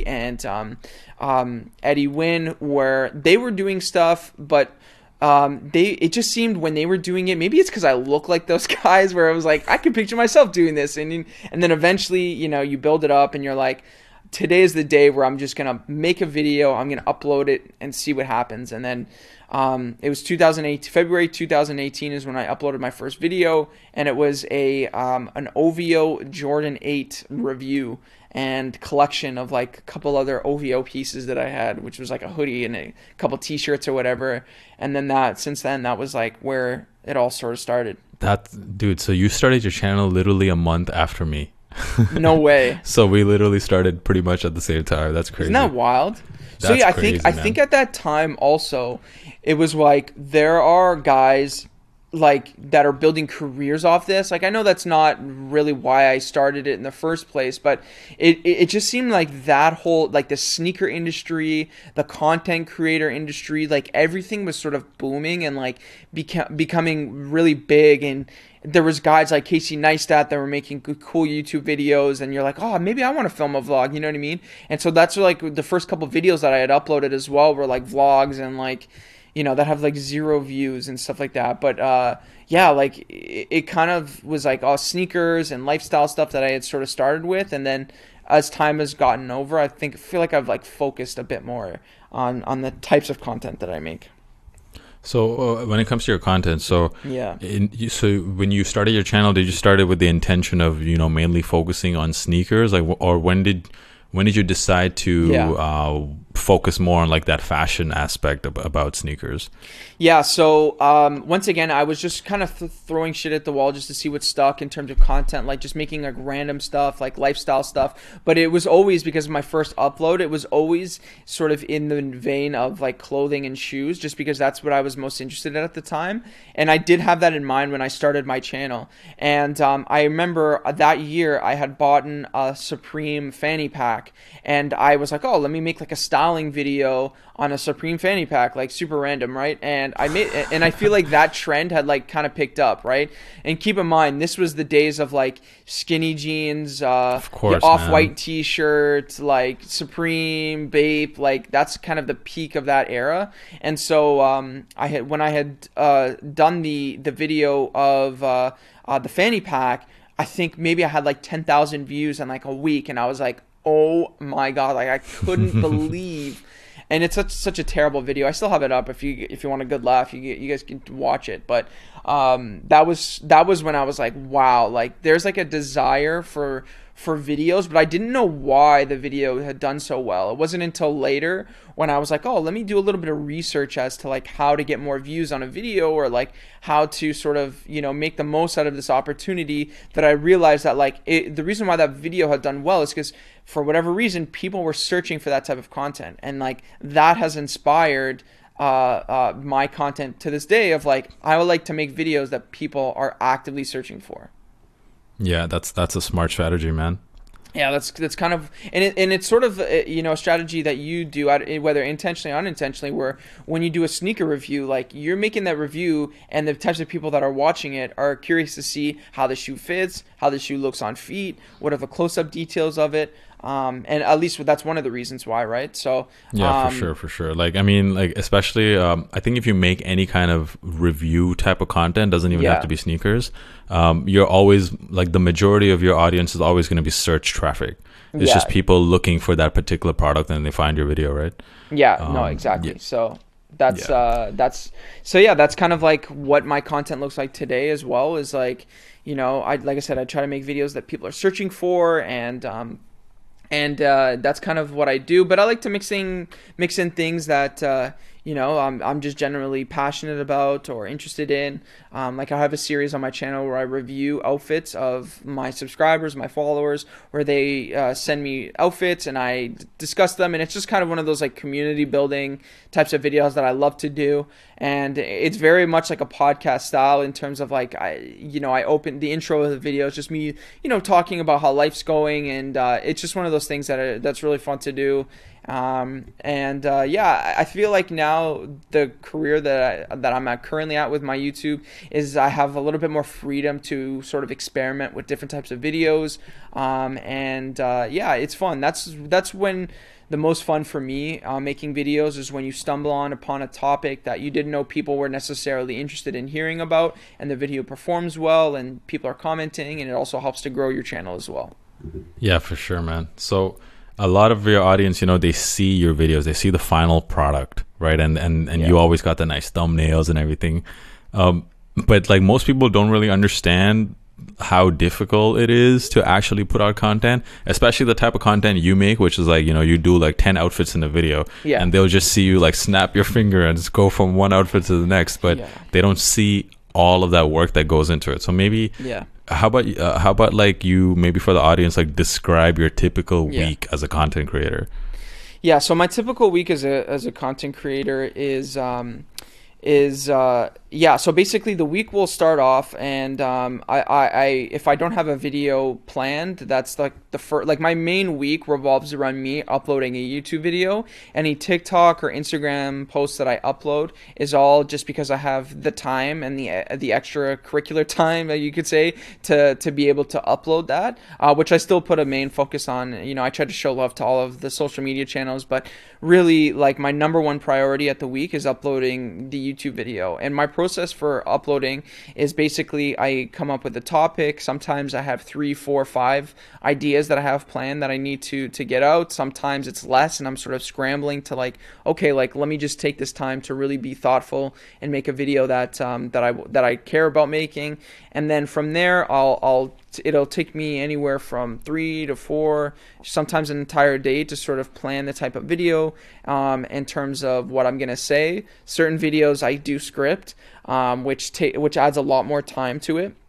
and Eddie Wynn, where they were doing stuff, but it just seemed when they were doing it, maybe it's because I look like those guys, where I was like, I could picture myself doing this. And then eventually, you build it up and you're like, today is the day where I'm just going to make a video, I'm going to upload it and see what happens. And then it was February 2018 is when I uploaded my first video, and it was an OVO Jordan 8 review and collection of like a couple other OVO pieces that I had, which was like a hoodie and a couple t-shirts or whatever. And then since then, that was like where it all sort of started. Dude, so you started your channel literally a month after me. No way. So we literally started pretty much at the same time. That's crazy. Isn't that wild? So yeah, I think at that time also, it was like there are guys like that are building careers off this. Like I know that's not really why I started it in the first place, but it just seemed like that whole like the sneaker industry, the content creator industry, like everything was sort of booming and like becoming really big. And there was guys like Casey Neistat that were making cool YouTube videos, and you're like, oh, maybe I want to film a vlog, you know what I mean? And so that's like the first couple videos that I had uploaded as well were like vlogs and like, that have like 0 views and stuff like that. But yeah, like it kind of was like all sneakers and lifestyle stuff that I had sort of started with. And then as time has gotten over, I feel like I've like focused a bit more on the types of content that I make. So when it comes to your content, so Yeah. so when you started your channel, did you start it with the intention of mainly focusing on sneakers, like, or when did you decide to focus more on like that fashion aspect about sneakers? Yeah, so once again, I was just kind of throwing shit at the wall just to see what stuck in terms of content, like just making like random stuff, like lifestyle stuff. But it was always, because of my first upload, it was always sort of in the vein of like clothing and shoes, just because that's what I was most interested in at the time. And I did have that in mind when I started my channel. And I remember that year I had bought a Supreme fanny pack, and I was like, oh, let me make like a styling video on a Supreme fanny pack, like super random, right? And I feel like that trend had like kind of picked up, right? And keep in mind, this was the days of like skinny jeans, of course, off-white t-shirts, like Supreme, Bape, like that's kind of the peak of that era. And so when I had done the video of the fanny pack, I think maybe I had like 10,000 views in like a week, and I was like, oh my god, like I couldn't believe. And it's such a terrible video. I still have it up. If you want a good laugh, you guys can watch it. But that was when I was like, wow, like there's like a desire for videos, but I didn't know why the video had done so well. It wasn't until later when I was like, oh, let me do a little bit of research as to like how to get more views on a video, or like how to sort of, make the most out of this opportunity, that I realized that like the reason why that video had done well is because for whatever reason, people were searching for that type of content. And like that has inspired my content to this day of like, I would like to make videos that people are actively searching for. Yeah, that's a smart strategy, man. Yeah, that's kind of, and it's sort of a strategy that you do, whether intentionally or unintentionally, where when you do a sneaker review, like you're making that review, and the types of people that are watching it are curious to see how the shoe fits, how the shoe looks on feet, what are the close-up details of it. And at least that's one of the reasons why, right? So yeah, for sure. Like, I mean, like, especially, I think if you make any kind of review type of content, doesn't even have to be sneakers. You're always like, the majority of your audience is always going to be search traffic. It's just people looking for that particular product, and they find your video, right? Yeah, no, exactly. Yeah. So that's kind of like what my content looks like today as well. Is like, like I said, I try to make videos that people are searching for, and that's kind of what I do. But I like to mix in things that I'm just generally passionate about or interested in. Like I have a series on my channel where I review outfits of my subscribers, my followers, where they send me outfits and I discuss them. And it's just kind of one of those like community building types of videos that I love to do. And it's very much like a podcast style in terms of like, I open the intro of the video. It's just me, talking about how life's going. And it's just one of those things that's really fun to do. I feel like now the career that I'm currently at with my YouTube is I have a little bit more freedom to sort of experiment with different types of videos. It's fun. That's when the most fun for me making videos is when you stumble upon a topic that you didn't know people were necessarily interested in hearing about, and the video performs well and people are commenting, and it also helps to grow your channel as well. Yeah, for sure, man. So a lot of your audience, they see your videos, they see the final product, right? And you always got the nice thumbnails and everything. But like most people don't really understand how difficult it is to actually put out content, especially the type of content you make, which is like, you do like 10 outfits in a video, and they'll just see you like snap your finger and just go from one outfit to the next, but they don't see all of that work that goes into it. So maybe how about like you, maybe for the audience, like describe your typical week as a content creator? Yeah, so my typical week as a content creator is so basically the week will start off, and I if I don't have a video planned, that's like the first, like my main week revolves around me uploading a YouTube video. Any TikTok or Instagram posts that I upload is all just because I have the time and the extracurricular time, you could say, to be able to upload that, which I still put a main focus on. I try to show love to all of the social media channels, but really like my number one priority at the week is uploading the YouTube video. And my process for uploading is basically I come up with a topic. Sometimes I have 3, 4, 5 ideas that I have planned that I need to get out. Sometimes it's less, and I'm sort of scrambling to like, okay, like let me just take this time to really be thoughtful and make a video that I care about making. And then from there, it'll take me anywhere from 3 to 4, sometimes an entire day to sort of plan the type of video in terms of what I'm gonna say. Certain videos I do script, which adds a lot more time to it.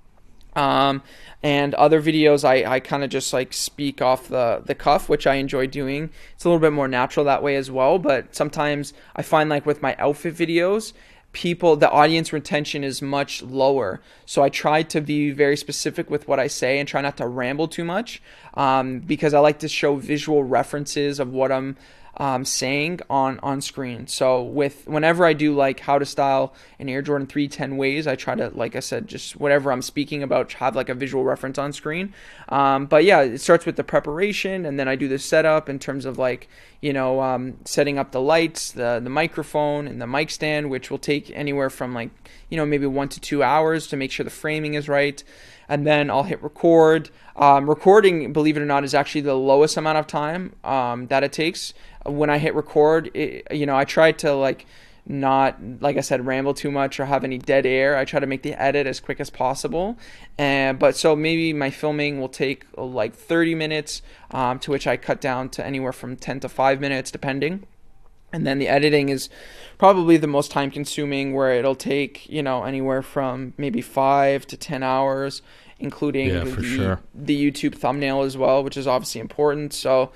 And other videos I kind of just like speak off the cuff, which I enjoy doing. It's a little bit more natural that way as well. But sometimes I find like with my outfit videos, the audience retention is much lower. So I try to be very specific with what I say and try not to ramble too much, because I like to show visual references of what I'm saying on screen. So whenever I do like how to style an Air Jordan 3 10 ways, I try to, like I said, just whatever I'm speaking about, have like a visual reference on screen. But yeah, it starts with the preparation, and then I do the setup in terms of like, setting up the lights, the microphone, and the mic stand, which will take anywhere from like, maybe 1 to 2 hours to make sure the framing is right. And then I'll hit record. Recording, believe it or not, is actually the lowest amount of time that it takes. When I hit record, I try to like not, like I said, ramble too much or have any dead air. I try to make the edit as quick as possible. But so maybe my filming will take like 30 minutes, to which I cut down to anywhere from 10 to 5 minutes, depending. And then the editing is probably the most time consuming, where it'll take, anywhere from maybe 5 to 10 hours, including the YouTube thumbnail as well, which is obviously important. So,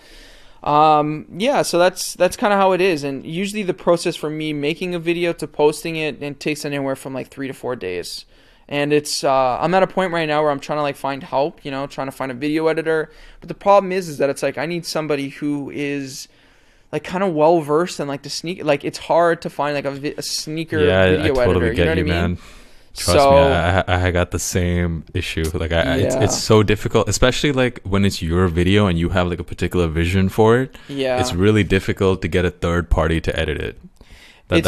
so that's kind of how it is. And usually the process for me making a video to posting it takes anywhere from like 3 to 4 days. And it's, I'm at a point right now where I'm trying to like find help, trying to find a video editor. But the problem is that it's like, I need somebody who is like kind of well versed in like the sneak, like it's hard to find like a sneaker video totally editor. You know what I mean? Man. Trust me, I got the same issue. Like it's so difficult, especially like when it's your video and you have like a particular vision for it. Yeah, it's really difficult to get a third party to edit it. That's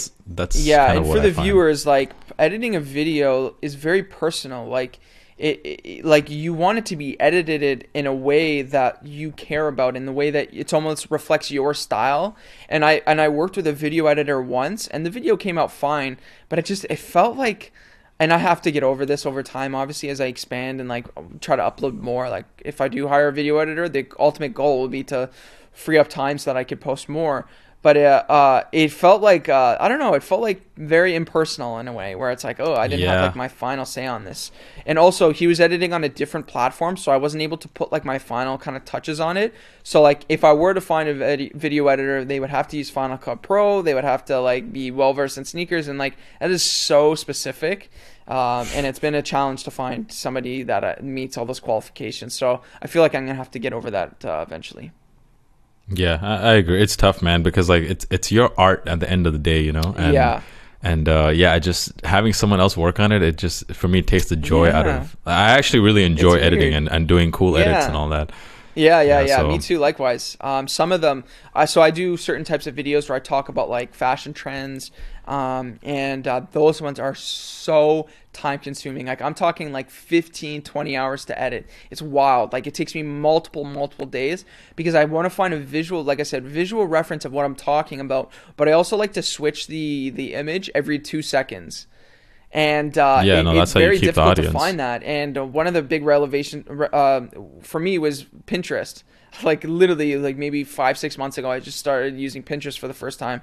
and for the viewers, like editing a video is very personal. Like it like you want it to be edited in a way that you care about, in the way that it's almost reflects your style. And I worked with a video editor once, and the video came out fine, but it felt like, and I have to get over this over time, obviously, as I expand and like try to upload more. Like if I do hire a video editor, the ultimate goal would be to free up time so that I could post more. But it felt like, I don't know, it felt like very impersonal in a way, where it's like, oh, I didn't have like my final say on this. And also he was editing on a different platform, so I wasn't able to put like my final kind of touches on it. So like if I were to find a video editor, they would have to use Final Cut Pro, they would have to like be well versed in sneakers, and like that is so specific. And it's been a challenge to find somebody that meets all those qualifications. So I feel like I'm gonna have to get over that eventually. Yeah, I agree. It's tough, man, because like it's your art at the end of the day, And I just having someone else work on it, it just, for me, takes the joy out of. I actually really enjoy editing and doing cool edits and all that. Yeah. Me too. Likewise. Some of them. So I do certain types of videos where I talk about like fashion trends, and those ones are so time consuming. Like I'm talking like 15, 20 hours to edit. It's wild. Like it takes me multiple days, because I want to find a visual, like I said, visual reference of what I'm talking about. But I also like to switch the image every 2 seconds. And it's very difficult to find that. And one of the big revelations for me was Pinterest. Like literally, like maybe 5-6 months ago, I just started using Pinterest for the first time.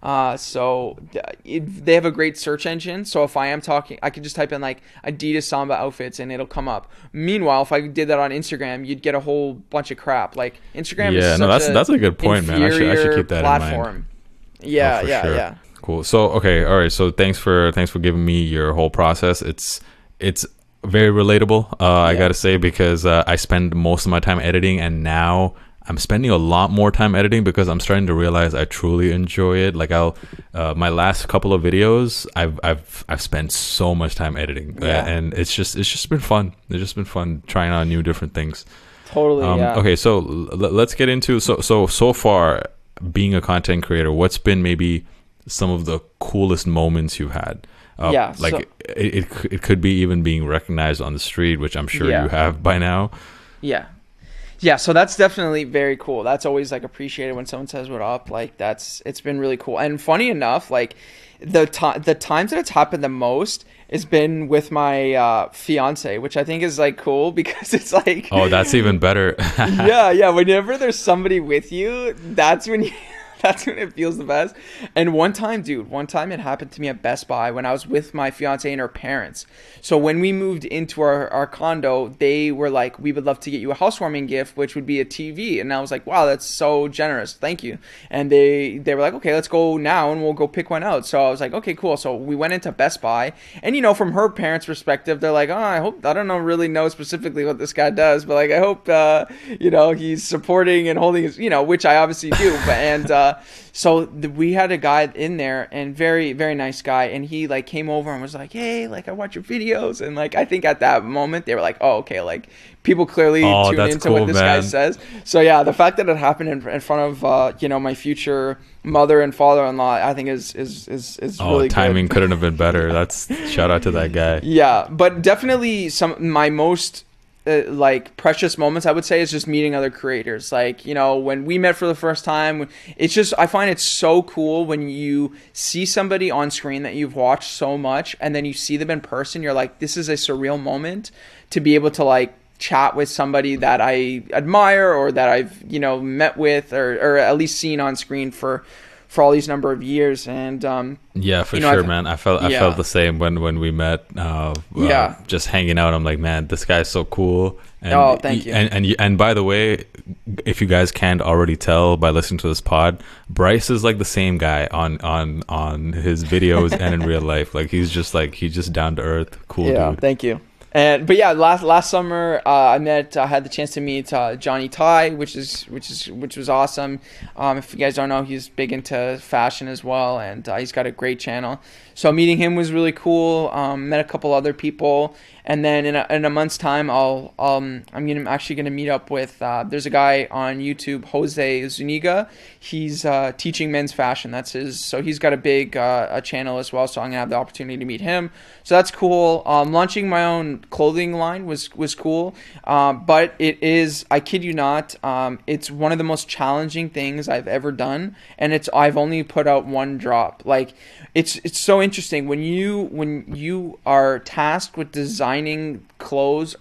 They have a great search engine. So if I am talking, I can just type in like Adidas Samba outfits and it'll come up. Meanwhile, if I did that on Instagram, you'd get a whole bunch of crap. Like Instagram is that's a good point, man. I should keep that platform. in mind. Yeah. Cool. So okay, all right. So thanks for giving me your whole process. It's very relatable. I gotta say, because I spend most of my time editing, and now I'm spending a lot more time editing because I'm starting to realize I truly enjoy it. Like my last couple of videos, I've spent so much time editing, and it's just been fun. It's just been fun trying out new different things. Totally. Okay, so let's get into so far being a content creator. What's been maybe some of the coolest moments you've had. Yeah, like so- it could be even being recognized on the street, which I'm sure Yeah. you have by now. Yeah, so that's definitely very cool. That's always like appreciated when someone says what up. Like it's been really cool. And funny enough, like the times that it's happened the most has been with my fiance, which I think is like cool because it's like, Oh, that's even better. yeah. Whenever there's somebody with you, that's when it feels the best. And one time it happened to me at Best Buy when I was with my fiance and her parents. So when we moved into our condo, they were like, we would love to get you a housewarming gift, which would be a TV. And I was like, wow, that's so generous. Thank you. And they were like, okay, let's go now and we'll go pick one out. So I was like, okay, cool. So we went into Best Buy, and from her parents' perspective, they're like, oh, I don't know specifically what this guy does, but like, I hope, he's supporting and holding his, which I obviously do. So we had a guy in there, and very, very nice guy, and he like came over and was like, hey, like I watch your videos. And like I think at that moment they were like, oh, okay, like people clearly tune into cool, what this guy man. says. So yeah, the fact that it happened in front of my future mother and father-in-law, I think is really good. Timing couldn't have been better. That's shout out to that guy. Yeah, but definitely my most like precious moments, I would say, is just meeting other creators. Like, when we met for the first time, it's just, I find it so cool when you see somebody on screen that you've watched so much, and then you see them in person, you're like, this is a surreal moment to be able to like chat with somebody that I admire, or that I've, met with, or at least seen on screen for all these number of years. And yeah, for sure, man. I felt the same when we met. Just hanging out. I'm like, man, this guy's so cool. And, thank you. And by the way, if you guys can't already tell by listening to this pod, Bryce is like the same guy on his videos and in real life. Like he's just down to earth, cool dude. Thank you. But yeah, last summer I had the chance to meet Johnny Tai, which was awesome. If you guys don't know, he's big into fashion as well, and he's got a great channel. So meeting him was really cool. Met a couple other people, and then in a month's time, I'm actually gonna meet up with. There's a guy on YouTube, Jose Zuniga. He's teaching men's fashion. That's his. So he's got a big a channel as well. So I'm gonna have the opportunity to meet him. So that's cool. Launching my own clothing line was cool. But it is, I kid you not, it's one of the most challenging things I've ever done, and I've only put out one drop. Like it's so interesting when you are tasked with designing clothes.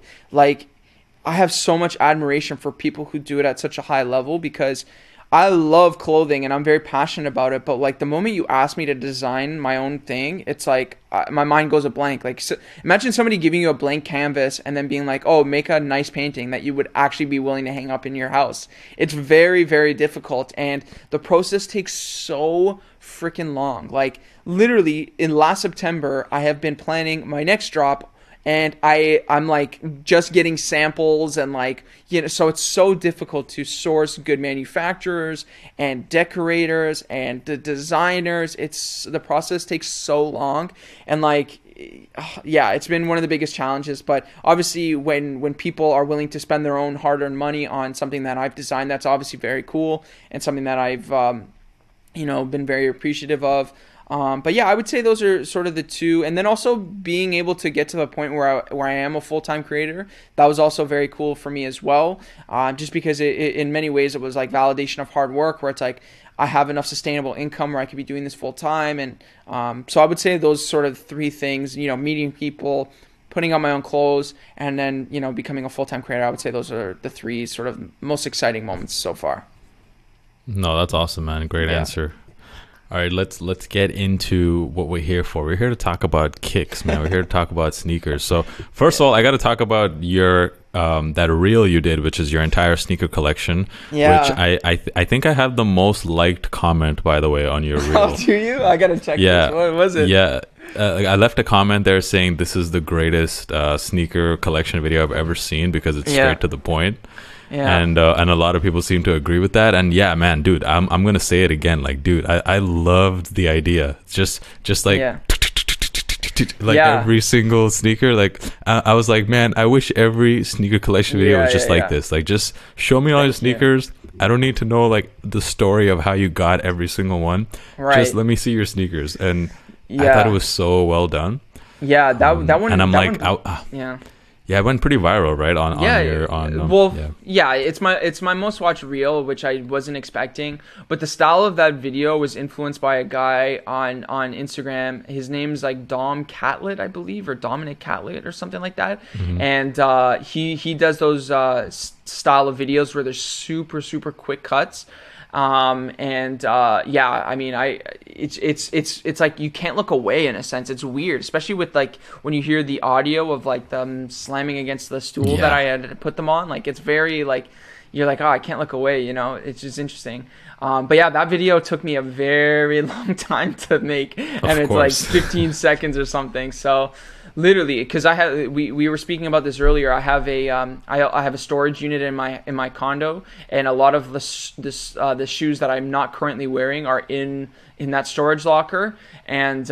I have so much admiration for people who do it at such a high level, because I love clothing and I'm very passionate about it. But like the moment you ask me to design my own thing, it's like my mind goes a blank. Like imagine somebody giving you a blank canvas and then being like, oh, make a nice painting that you would actually be willing to hang up in your house. It's very, very difficult. And the process takes so freaking long. Like literally in last September, I have been planning my next drop, and I'm like just getting samples, and like, so it's so difficult to source good manufacturers and decorators and the designers. The process takes so long, and like, yeah, it's been one of the biggest challenges. But obviously when people are willing to spend their own hard-earned money on something that I've designed, that's obviously very cool, and something that I've been very appreciative of. But yeah, I would say those are sort of the two. And then also being able to get to the point where I am a full-time creator, that was also very cool for me as well. Just because it in many ways it was like validation of hard work, where it's like I have enough sustainable income where I could be doing this full-time. And so I would say those sort of three things, meeting people, putting on my own clothes, and then, becoming a full-time creator. I would say those are the three sort of most exciting moments so far. No, that's awesome, man. Great answer. All right, let's get into what we're here for. We're here to talk about kicks, man. We're here to talk about sneakers. So first of all, I got to talk about your that reel you did, which is your entire sneaker collection. Yeah. Which I think I have the most liked comment, by the way, on your reel. Oh, do you? I gotta check. Yeah. This. What was it? Yeah. I left a comment there saying this is the greatest sneaker collection video I've ever seen, because it's straight to the point. Yeah. And a lot of people seem to agree with that. And yeah, man, dude, I'm gonna say it again. Like, dude, I loved the idea. Just like every single sneaker. Like I was like, man, I wish every sneaker collection video was just like this. Like, just show me all your sneakers, I don't need to know like the story of how you got every single one. Right. Just let me see your sneakers. And I Yeah. thought it was so well done. Yeah, that one. And I'm that like, one, yeah. yeah, it went pretty viral, right? It's my most watched reel, which I wasn't expecting. But the style of that video was influenced by a guy on Instagram. His name's like Dom Catlett, I believe, or Dominic Catlett, or something like that. And he does those style of videos where there's super quick cuts. It's like you can't look away in a sense. It's weird, especially with like when you hear the audio of like them slamming against the stool that I had put them on. Like it's very like you're like, oh, I can't look away. You know, it's just interesting. But yeah, that video took me a very long time to make, and it's like 15 seconds or something. So. Literally, because we were speaking about this earlier. I have a storage unit in my condo, and a lot of the shoes that I'm not currently wearing are in that storage locker. And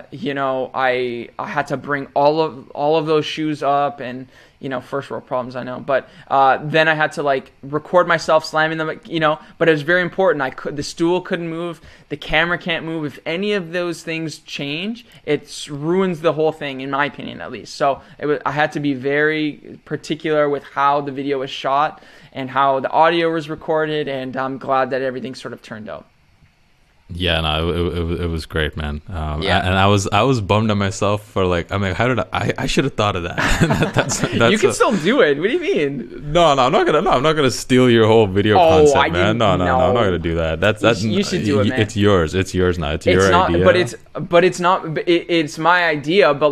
I had to bring all of those shoes up, and first world problems, I know, but then I had to like record myself slamming them, but it was very important. The stool couldn't move, the camera can't move. If any of those things change, it ruins the whole thing, in my opinion, at least. So I had to be very particular with how the video was shot and how the audio was recorded, and I'm glad that everything sort of turned out. Yeah, no, it was great, man. And I was bummed at myself for like, I'm like, how did I should have thought of that. that's you can still do it. What do you mean? No, I'm not gonna steal your whole video concept, man. No, I'm not gonna do that. That's you should do it, man. It's yours now. It's your idea. But it's not. It's my idea. But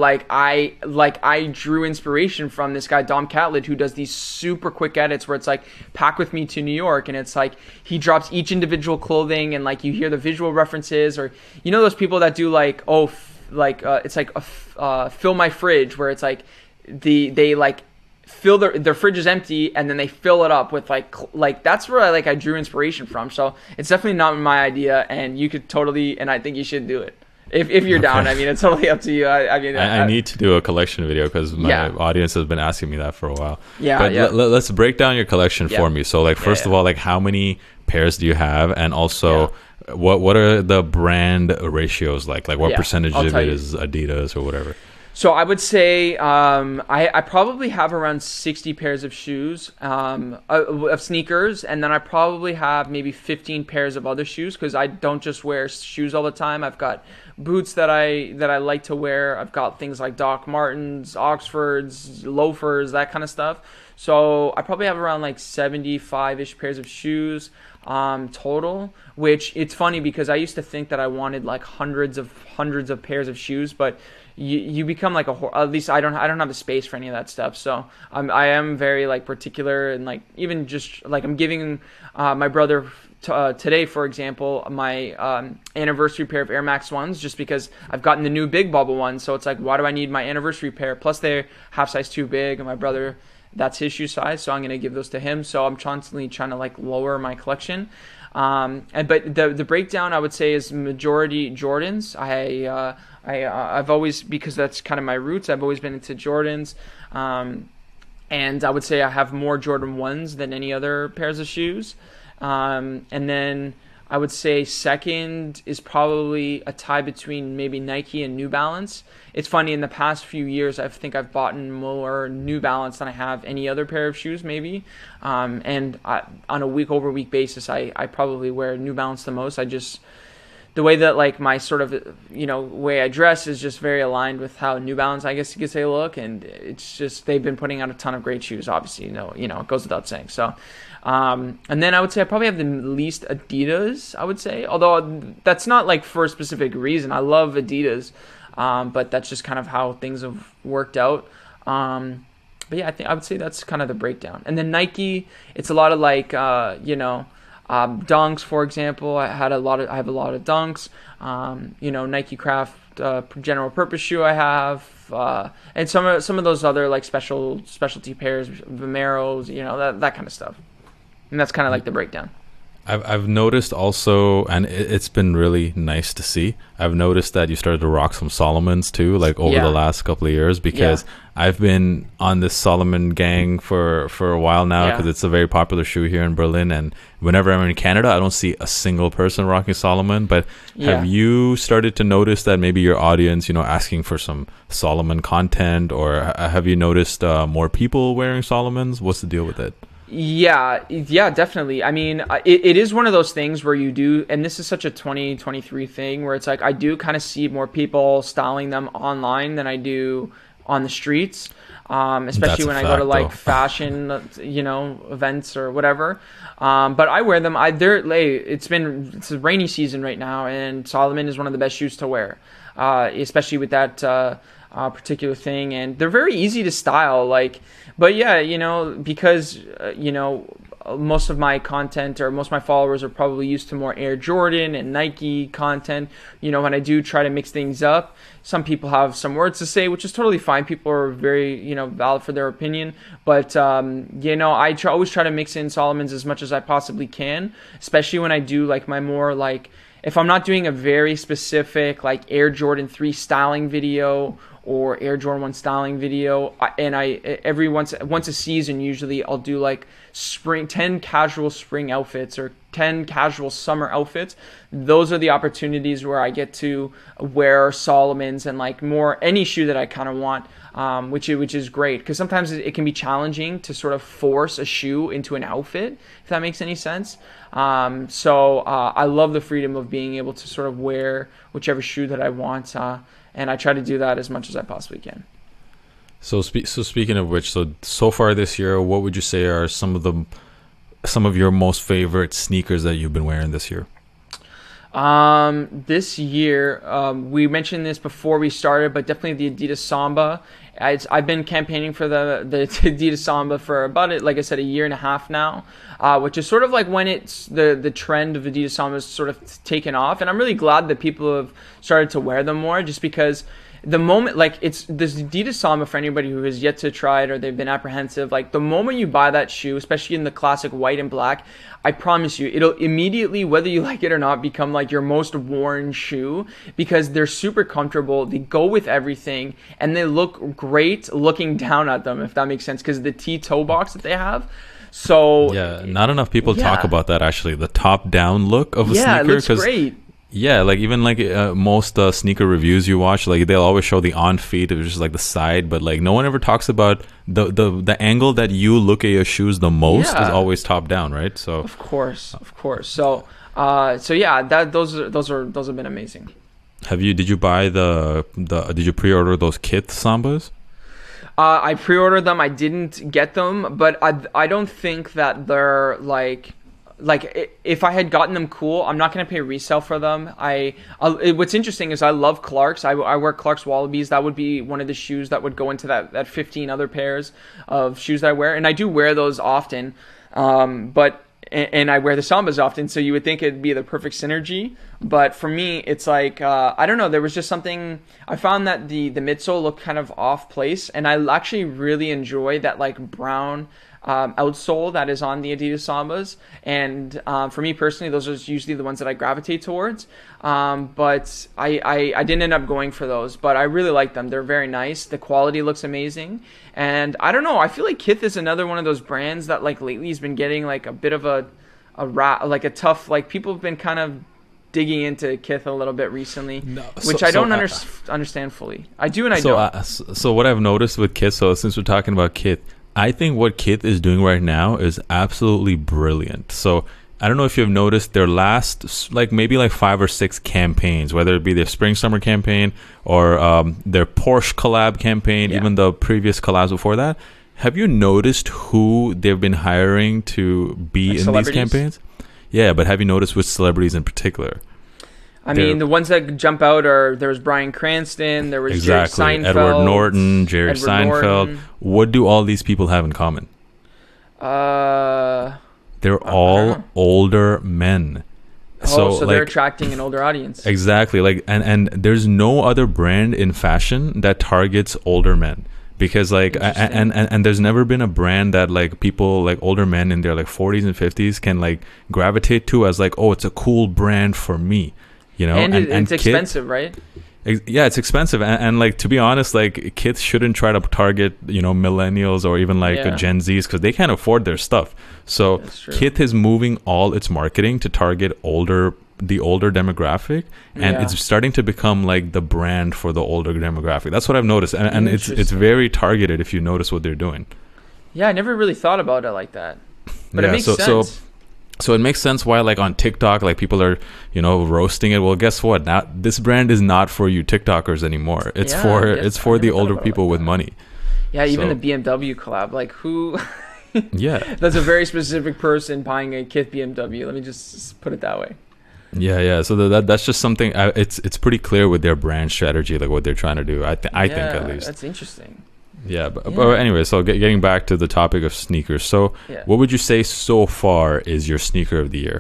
I drew inspiration from this guy Dom Catlett, who does these super quick edits where it's like, pack with me to New York, and it's like he drops each individual clothing, and like you hear the visual references, or those people that do like it's like fill my fridge, where it's like they like fill their fridge is empty and then they fill it up with like that's where I drew inspiration from. So it's definitely not my idea, and you could totally, and I think you should do it if you're down. I mean, it's totally up to you. I need to do a collection video because my audience has been asking me that for a while. But let's break down your collection for me. So like first of all, like how many pairs do you have, and also what are the brand ratios like what percentage of it is Adidas or whatever? So I would say I probably have around 60 pairs of shoes, of sneakers, and then I probably have maybe 15 pairs of other shoes, because I don't just wear shoes all the time. I've got boots that I like to wear. I've got things like Doc Martens, Oxfords, loafers, that kind of stuff. So I probably have around like 75-ish pairs of shoes total, which it's funny because I used to think that I wanted like hundreds of pairs of shoes, but you become like at least I don't have the space for any of that stuff. So I am very like particular, and like even just like I'm giving my brother today, for example, my anniversary pair of Air Max 1s, just because I've gotten the new big bubble ones. So it's like, why do I need my anniversary pair? Plus they're half size too big, and my brother, that's his shoe size, so I'm gonna give those to him. So I'm constantly trying to like lower my collection. But the breakdown I would say is majority Jordans. I've always, because that's kind of my roots, I've always been into Jordans. And I would say I have more Jordan 1s than any other pairs of shoes. And then I would say second is probably a tie between maybe Nike and New Balance. It's funny, in the past few years, I think I've bought more New Balance than I have any other pair of shoes, maybe. And on a week-over-week basis, I probably wear New Balance the most. The way that like my sort of, way I dress is just very aligned with how New Balance, I guess you could say, look. And it's just, they've been putting out a ton of great shoes, obviously, it goes without saying. So, and then I would say I probably have the least Adidas, I would say, although that's not like for a specific reason. I love Adidas, but that's just kind of how things have worked out. But yeah, I would say that's kind of the breakdown. And then Nike, it's a lot of like, Dunks, for example. I have a lot of Dunks. Nike Craft general purpose shoe I have, and some of those other like specialty pairs, Vomeros, that kind of stuff. And that's kind of like the breakdown. I've noticed also, and it's been really nice to see. I've noticed that you started to rock some Solomons too, like over the last couple of years, because I've been on this Solomon gang for a while now, because it's a very popular shoe here in Berlin. And whenever I'm in Canada, I don't see a single person rocking Solomon. But have you started to notice that maybe your audience, asking for some Solomon content, or have you noticed more people wearing Solomons? What's the deal with it? Yeah, definitely. I mean, it is one of those things where you do, and this is such a 2023 thing where it's like I do kind of see more people styling them online than I do on the streets, especially when I go to like fashion, events or whatever. But I wear them. It's a rainy season right now, and Solomon is one of the best shoes to wear, especially with that particular thing, and they're very easy to style. But yeah, because most of my content or most of my followers are probably used to more Air Jordan and Nike content. When I do try to mix things up, some people have some words to say, which is totally fine. People are very, valid for their opinion. But, I always try to mix in Solomons as much as I possibly can, especially when I do like my more like, if I'm not doing a very specific like Air Jordan 3 styling video or Air Jordan 1 styling video, and every once a season usually I'll do like 10 casual spring outfits or 10 casual summer outfits. Those are the opportunities where I get to wear Solomons and like more any shoe that I kind of want, which is great, because sometimes it can be challenging to sort of force a shoe into an outfit, if that makes any sense. So I love the freedom of being able to sort of wear whichever shoe that I want, and I try to do that as much as I possibly can. So speaking of which, so far this year, what would you say are some of your most favorite sneakers that you've been wearing this year? This year, we mentioned this before we started, but definitely the Adidas Samba. I've been campaigning for the Adidas Samba for about, like I said, a year and a half now, which is sort of like when it's the trend of Adidas Samba is sort of taken off, and I'm really glad that people have started to wear them more, just because the moment, like, it's this Adidas Samba, for anybody who has yet to try it or they've been apprehensive, like the moment you buy that shoe, especially in the classic white and black, I promise you, it'll immediately, whether you like it or not, become like your most worn shoe, because they're super comfortable, they go with everything, and they look great looking down at them, if that makes sense, because the T-toe box that they have. So yeah, not enough people talk about that, actually, the top down look of a sneaker. Yeah, it looks great. Yeah, like even like most sneaker reviews you watch, like they'll always show the on feet, it's just like the side, but like no one ever talks about the angle that you look at your shoes the most is always top down, right? So of course. So yeah, those have been amazing. Did you buy did you pre-order those Kith Sambas? I pre-ordered them. I didn't get them, but I don't think that they're like if I had gotten them, cool. I'm not going to pay resale for them. What's interesting is I love Clarks. I wear Clarks Wallabies. That would be one of the shoes that would go into that 15 other pairs of shoes that I wear. And I do wear those often. And I wear the Sambas often, so you would think it'd be the perfect synergy. But for me, it's like, I don't know, there was just something, I found that the midsole looked kind of off place, and I actually really enjoy that like brown outsole that is on the Adidas Sambas, and for me personally, those are usually the ones that I gravitate towards, but I didn't end up going for those, but I really like them. They're very nice, the quality looks amazing, and I don't know, I feel like Kith is another one of those brands that like lately has been getting like a bit of a tough, like people have been kind of digging into Kith a little bit recently, which I don't understand fully. I do and I don't. So what I've noticed with Kith, so since we're talking about Kith, I think what Kith is doing right now is absolutely brilliant. So I don't know if you've noticed their last maybe 5 or 6 campaigns, whether it be their spring summer campaign or their Porsche collab campaign, even the previous collabs before that. Have you noticed who they've been hiring to be in these campaigns? Yeah, but have you noticed which celebrities in particular? I mean, the ones that jump out there was Bryan Cranston, there was Jerry Seinfeld, Edward Norton, Jerry Seinfeld. What do all these people have in common? They're all older men. So they're attracting an older audience. Exactly. And there's no other brand in fashion that targets older men, because like and there's never been a brand that like people like older men in their like 40s and 50s can like gravitate to as like, oh, it's a cool brand for me, you know. And it's expensive, right? Yeah, it's expensive, and like, to be honest, like, kids shouldn't try to target, you know, millennials or even like Gen Zs, because they can't afford their stuff. So Kith is moving all its marketing to target the older demographic, and it's starting to become like the brand for the older demographic. That's what I've noticed, and it's very targeted if you notice what they're doing. Yeah, I never really thought about it like that, but it makes sense. So it makes sense why, like, on TikTok, like, people are, you know, roasting it. Well, guess what? Now this brand is not for you TikTokers anymore. It's for the older people with money. Yeah, even the BMW collab, like, who? Yeah, that's a very specific person buying a Kith BMW. Let me just put it that way. Yeah. So that's just something. It's pretty clear with their brand strategy, like what they're trying to do. I think at least that's interesting. Yeah, but anyway, so getting back to the topic of sneakers. So, what would you say so far is your sneaker of the year?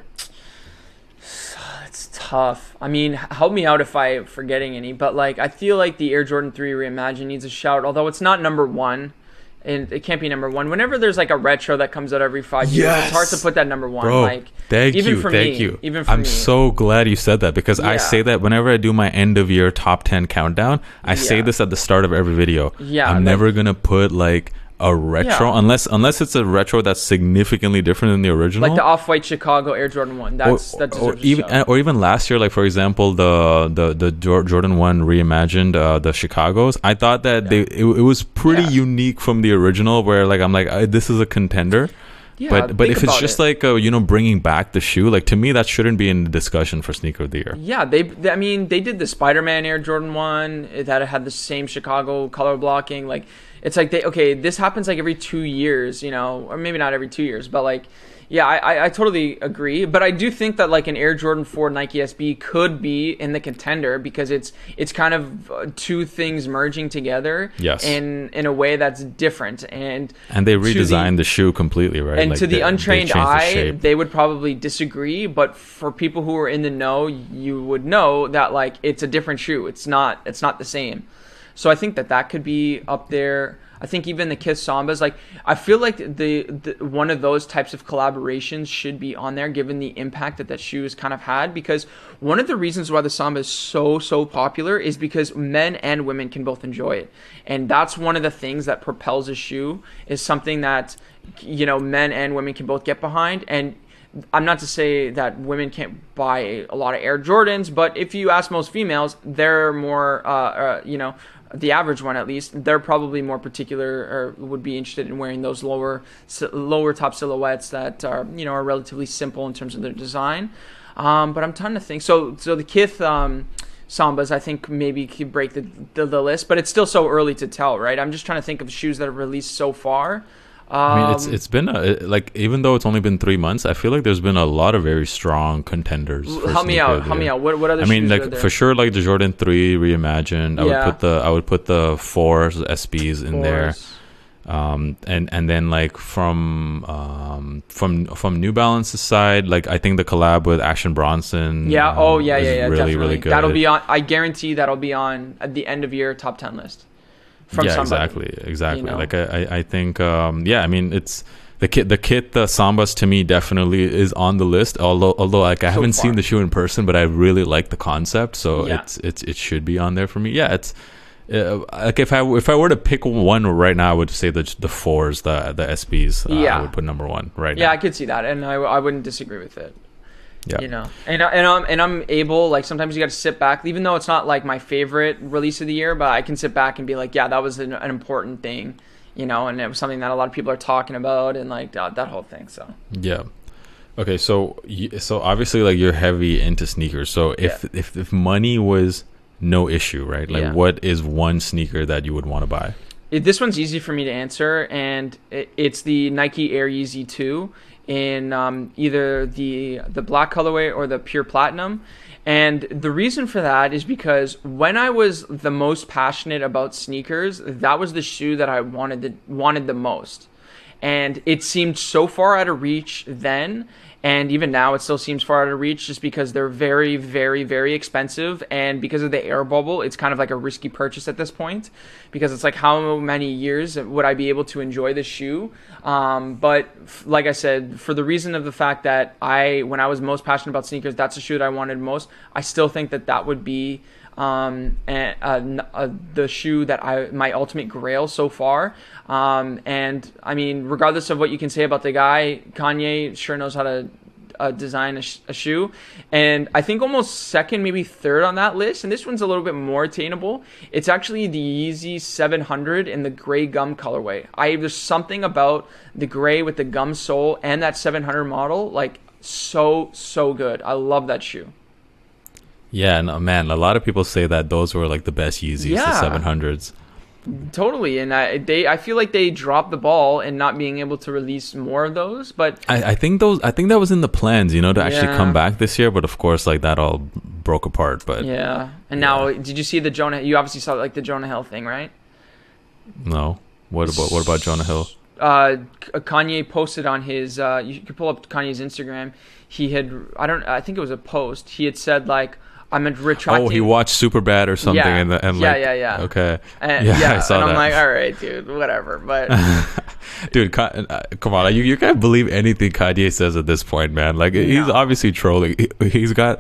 It's tough. I mean, help me out if I'm forgetting any, but like, I feel like the Air Jordan 3 Reimagined needs a shout, although it's not number one. And it can't be number one. Whenever there's like a retro that comes out every 5 years, it's hard to put that number one. Bro, like, thank you. I'm so glad you said that, because I say that whenever I do my end of year top 10 countdown, I say this at the start of every video. Yeah, I'm never gonna put like a retro unless it's a retro that's significantly different than the original, like the Off-White Chicago Air Jordan 1. That deserves or even last year, like, for example, the Jordan 1 Reimagined, the Chicago's. I thought that it was pretty unique from the original, where like I'm like, this is a contender. Yeah, but if it's just like you know, bringing back the shoe, like, to me that shouldn't be in the discussion for sneaker of the year. Yeah, I mean they did the Spider-Man Air Jordan 1 that had the same Chicago color blocking. Like, it's like this happens like every 2 years, you know, or maybe not every 2 years, but like, yeah, I totally agree. But I do think that like an Air Jordan 4 Nike SB could be in the contender, because it's kind of two things merging together in a way that's different. And they redesigned the shoe completely, right? And like, to the untrained eye, they would probably disagree. But for people who are in the know, you would know that like it's a different shoe. It's not the same. So I think that could be up there. I think even the Kith Sambas, like, I feel like the one of those types of collaborations should be on there, given the impact that shoe has kind of had. Because one of the reasons why the Samba is so popular is because men and women can both enjoy it, and that's one of the things that propels a shoe, is something that, you know, men and women can both get behind. And I'm not to say that women can't buy a lot of Air Jordans, but if you ask most females, they're more, you know, the average one at least, they're probably more particular, or would be interested in wearing those lower top silhouettes that are, you know, are relatively simple in terms of their design. But I'm trying to think. So the Kith Sambas, I think, maybe could break the list, but it's still so early to tell, right? I'm just trying to think of shoes that have released so far. I mean, it's been like, even though it's only been 3 months, I feel like there's been a lot of very strong contenders. Help me out. What other? I mean, like, for sure, like the Jordan 3 Reimagined. I would put the 4 SBs in there. And then like from New Balance's side, like, I think the collab with Action Bronson. Is really, definitely. Really good. That'll be on. I guarantee that'll be on at the end of year top 10 list. Exactly. You know? Like, I think, I mean, it's the Sambas to me definitely is on the list. Although like, I haven't seen the shoe in person, but I really like the concept, so it should be on there for me. Yeah, it's like, if I were to pick one right now, I would say the 4s, the SBs. I would put number 1 right now. Yeah, I could see that, and I wouldn't disagree with it. Yeah, you know, and I'm able, like, sometimes you got to sit back, even though it's not like my favorite release of the year, but I can sit back and be like, yeah, that was an important thing, you know, and it was something that a lot of people are talking about, and like that whole thing. So yeah, okay, so obviously, like, you're heavy into sneakers. So if money was no issue, right? Like, what is one sneaker that you would want to buy? This one's easy for me to answer, and it's the Nike Air Yeezy 2. In either the black colorway or the pure platinum. And the reason for that is because when I was the most passionate about sneakers, that was the shoe that I wanted the most. And it seemed so far out of reach then, And even now, it still seems far out of reach just because they're very, very, very expensive. And because of the air bubble, it's kind of like a risky purchase at this point because it's like, how many years would I be able to enjoy this shoe? But like I said, for the reason of the fact that when I was most passionate about sneakers, that's the shoe that I wanted most. I still think that would be the shoe that my ultimate grail so far. And I mean, regardless of what you can say about the guy, Kanye sure knows how to design a shoe. And I think almost second, maybe third on that list, and this one's a little bit more attainable, it's actually the Yeezy 700 in the gray gum colorway. There's something about the gray with the gum sole and that 700 model, like so good. I love that shoe. Yeah, no, man, a lot of people say that those were like the best Yeezys, the 700s. Totally, and I feel like they dropped the ball in not being able to release more of those. But I think that was in the plans, to actually come back this year. But of course, like that all broke apart. But yeah, and now did you see the Jonah? You obviously saw like the Jonah Hill thing, right? No. What about Jonah Hill? Kanye posted on his. You could pull up Kanye's Instagram. He had I think it was a post. He had said like, I'm retracting. Oh, he watched Superbad or something, yeah. Yeah. Okay. I saw that. I'm like, all right, dude, whatever. But dude, come on, you can't believe anything Kanye says at this point, man. Like he's obviously trolling. He's got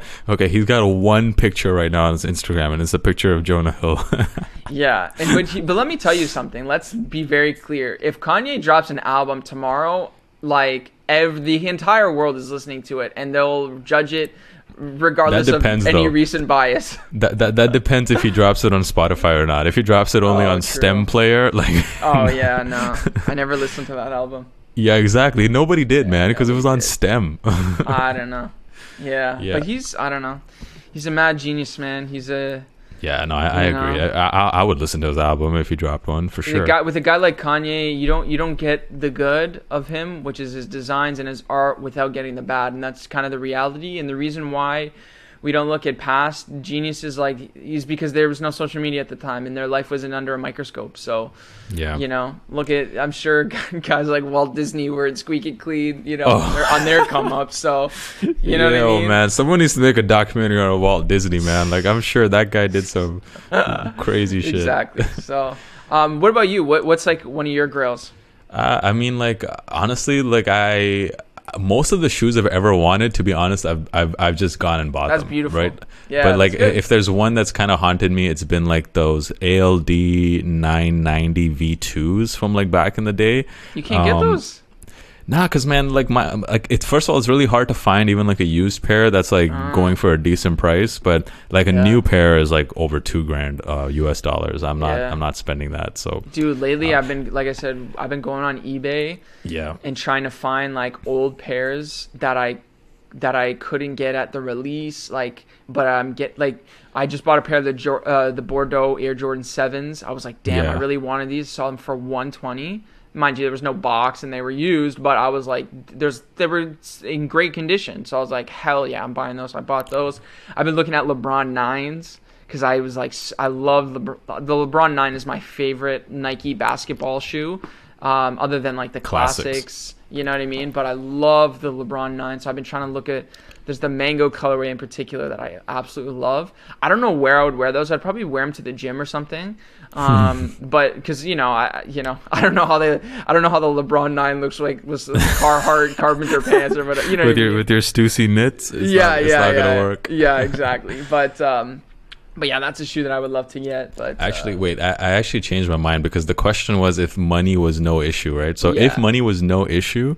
one picture right now on his Instagram, and it's a picture of Jonah Hill. Yeah, but let me tell you something. Let's be very clear. If Kanye drops an album tomorrow, like the entire world is listening to it, and they'll judge it regardless of any recent bias. That depends if he drops it on Spotify or not. If he drops it only on true. Stem Player, like oh yeah, no, I never listened to that album. Yeah, exactly. Nobody did, man, because it was on Stem. I don't know. Yeah, but I don't know. He's a mad genius, man. Yeah, no, I agree. I would listen to his album if he dropped one for sure. With a guy like Kanye, you don't get the good of him, which is his designs and his art, without getting the bad, and that's kind of the reality. And the reason why we don't look at past geniuses is because there was no social media at the time, and their life wasn't under a microscope. So, yeah, look at, I'm sure guys like Walt Disney were squeaky clean, they're on their come up. So, you know what I mean? Man, someone needs to make a documentary on Walt Disney, man. Like, I'm sure that guy did some crazy shit. Exactly. So, what about you? What's like one of your grails? I mean, like, honestly, like most of the shoes I've ever wanted, to be honest, I've just gone and bought them. That's beautiful, right? Yeah, but like, if there's one that's kind of haunted me, it's been like those ALD 990 V2s from like back in the day. You can't get those. Nah, cause man, first of all, it's really hard to find even like a used pair that's like going for a decent price, but like a new pair is like over $2,000 US dollars. I'm not spending that. So, dude, lately I've been, like I said, I've been going on eBay, and trying to find like old pairs that I couldn't get at the release, but I just bought a pair of the Bordeaux Air Jordan 7s. I was like, damn, I really wanted these. Saw them for $120. Mind you, there was no box and they were used, but I was like, they were in great condition. So I was like, hell yeah, I'm buying those. So I bought those. I've been looking at LeBron 9s because I was like, I love the LeBron 9 is my favorite Nike basketball shoe, other than like the classics. You know what I mean? But I love the LeBron 9. So I've been trying to look at, there's the mango colorway in particular that I absolutely love. I don't know where I would wear those. I'd probably wear them to the gym or something. But because I don't know how the LeBron 9 looks like with Carhartt Carpenter pants or whatever. With your Stussy knits, it's not gonna work. Yeah, exactly. But yeah, that's a shoe that I would love to get. But actually, wait, I actually changed my mind because the question was if money was no issue, right? So if money was no issue,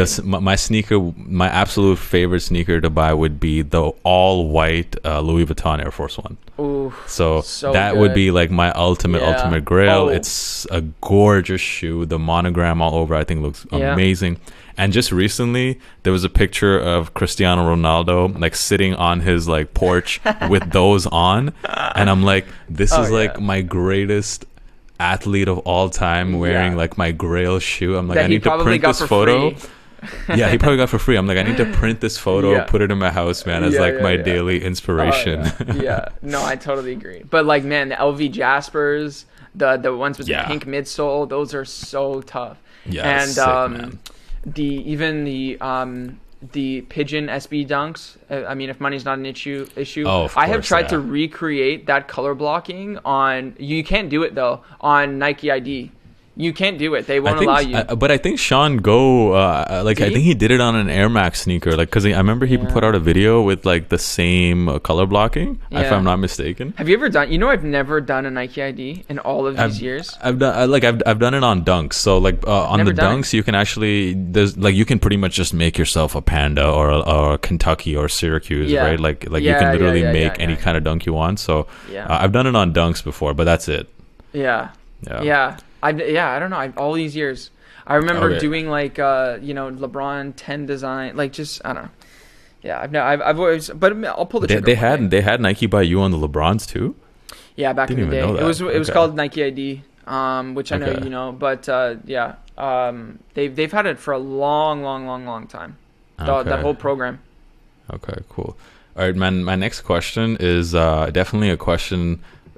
my absolute favorite sneaker to buy would be the all white Louis Vuitton Air Force One. Ooh, so that would be like my ultimate grail. It's a gorgeous shoe. The monogram all over, I think, looks amazing. And just recently, there was a picture of Cristiano Ronaldo like sitting on his like porch with those on, and I'm like, this is like my greatest athlete of all time wearing like my grail shoe. I'm like, I need to print this photo. Yeah, he probably got for free. I'm like, I need to print this photo, put it in my house, man, as my daily inspiration. No, I totally agree. But like, man, the LV Jaspers, the ones with the pink midsole, those are so tough. Yeah, and sick, man. the the Pigeon SB Dunks. I mean, if money's not an issue, Oh, of I have course, tried yeah. to recreate that color blocking on. You can't do it though on Nike ID. You can't do it. They won't allow you. But I think Sean Go, like Did I he? think he did it on an Air Max sneaker, like because I remember he put out a video with like the same color blocking, if Yeah. I'm not mistaken. Have you ever done? You know, I've never done a Nike ID in all of these years. I've done I've done it on Dunks. So like on Never the done it. Dunks, you can actually you can pretty much just make yourself a Panda or a Kentucky or Syracuse, Yeah. right? Like you Yeah, can literally yeah, make yeah, any yeah. kind of dunk you want. So Yeah. I've done it on Dunks before, but that's it. Yeah. Yeah. Yeah. I don't know. All these years, I remember Okay. doing like LeBron 10 design, like just I don't know. Yeah, I've always, but I'll pull the trigger. They one day. had Nike by you on the LeBrons too. Yeah, back Didn't in the day, even know it was that. it was Okay. called Nike ID, which I know Okay. you know, but yeah, they've had it for a long time. That Okay. whole program. Okay, cool. All right, man. My next question is definitely a question.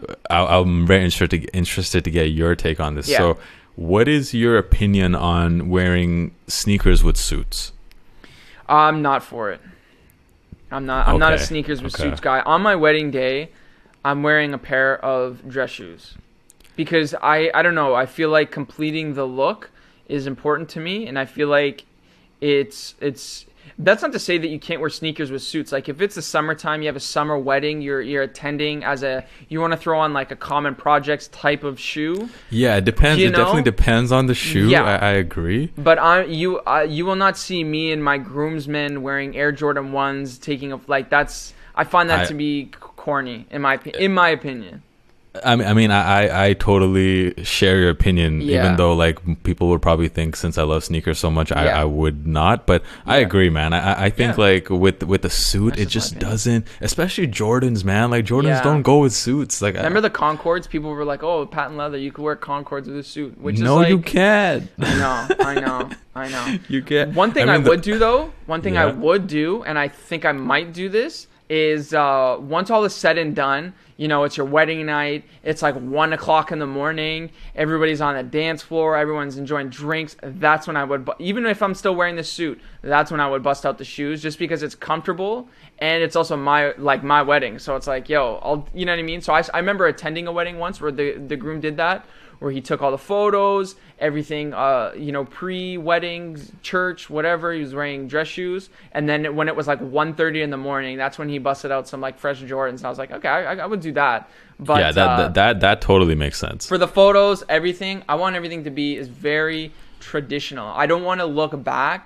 I'm very interested to get your take on this. Yeah. So, what is your opinion on wearing sneakers with suits? I'm not for it. I'm not a Okay, sneakers with okay. suits guy. On my wedding day, I'm wearing a pair of dress shoes because I don't know. I feel like completing the look is important to me, and I feel like it's. That's not to say that you can't wear sneakers with suits. Like if it's the summertime, you have a summer wedding, you're attending you want to throw on like a common projects type of shoe. Yeah, it depends. You It definitely know? depends on the shoe. Yeah. I agree. But you will not see me and my groomsmen wearing Air Jordan 1s taking a like that's I find that to be corny in my opinion. I mean, I totally share your opinion, Yeah. even though like people would probably think since I love sneakers so much, Yeah. I would not. But I Yeah. agree, man. I think Yeah. like with the suit, That's it just my just opinion. doesn't. Especially Jordans, man. Like Jordans Yeah. don't go with suits. Like Remember the Concords? People were like, "Oh, patent leather, you could wear Concords with a suit," which no, is like, you can't. I know. You can't. One thing I mean, would do though, one thing I Yeah. would do, and I think I might do this, is once all is said and done, you know, it's your wedding night, it's like 1 o'clock in the morning, everybody's on the dance floor, everyone's enjoying drinks, that's when I would, even if I'm still wearing the suit, that's when I would bust out the shoes, just because it's comfortable, and it's also my wedding, so it's like, yo, you know what I mean? So I remember attending a wedding once where the groom did that, where he took all the photos, everything, pre-wedding, church, whatever. He was wearing dress shoes, and then when it was like 1:30 in the morning, that's when he busted out some like fresh Jordans. And I was like, okay, I would do that. But yeah, that totally makes sense. for the photos, everything, I want everything to be is very traditional. I don't want to look back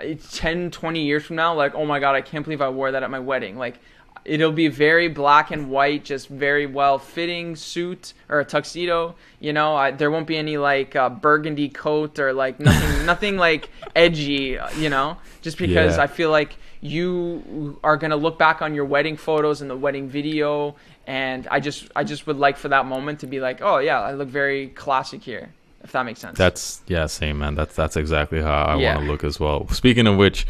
10, 20 years from now like, oh my god, I can't believe I wore that at my wedding. Like, it'll be very black and white, just very well fitting suit or a tuxedo. You know, there won't be any like burgundy coat or like nothing like edgy. You know, just because Yeah. I feel like you are gonna look back on your wedding photos and the wedding video, and I just would like for that moment to be like, oh yeah, I look very classic here. If that makes sense. That's same, man. That's exactly how I Yeah. want to look as well. Speaking of which,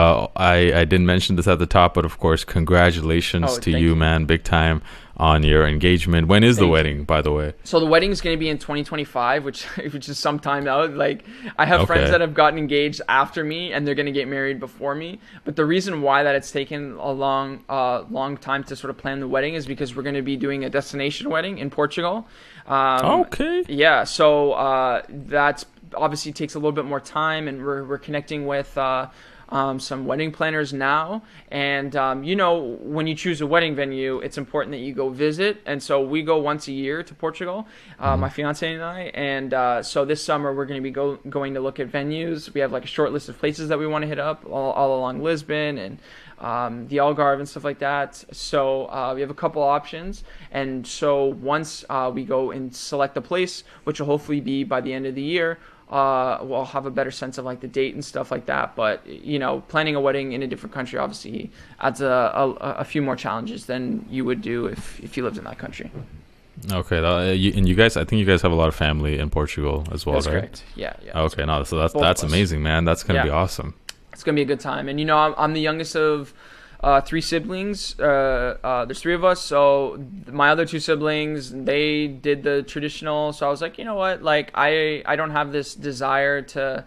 I didn't mention this at the top, but of course, congratulations Oh, to thank you, you. man, big time on your engagement. When is the Thank you. wedding, by the way? So the wedding is going to be in 2025, which is some time out. Like, I have friends Okay. that have gotten engaged after me, and they're going to get married before me. But the reason why that it's taken a long time to sort of plan the wedding is because we're going to be doing a destination wedding in Portugal. Okay. Yeah, so that's obviously takes a little bit more time, and we're connecting with some wedding planners now. And you know, when you choose a wedding venue, it's important that you go visit. And so we go once a year to Portugal, my fiance and I. And so this summer we're going to be going to look at venues. We have like a short list of places that we want to hit up all along Lisbon and the Algarve and stuff like that. So we have a couple options, and so once we go and select a place, which will hopefully be by the end of the year, we'll have a better sense of like the date and stuff like that. But you know, planning a wedding in a different country obviously adds a few more challenges than you would do if you lived in that country. Okay. And you guys, I think you guys have a lot of family in Portugal as well, That's right? correct. Yeah. Okay. No, so Both that's of us. amazing, man. That's gonna Yeah. be awesome. It's gonna be a good time. And you know, I'm the youngest of 3 siblings. There's 3 of us. So my other 2 siblings, they did the traditional. So I was like, you know what? Like I don't have this desire to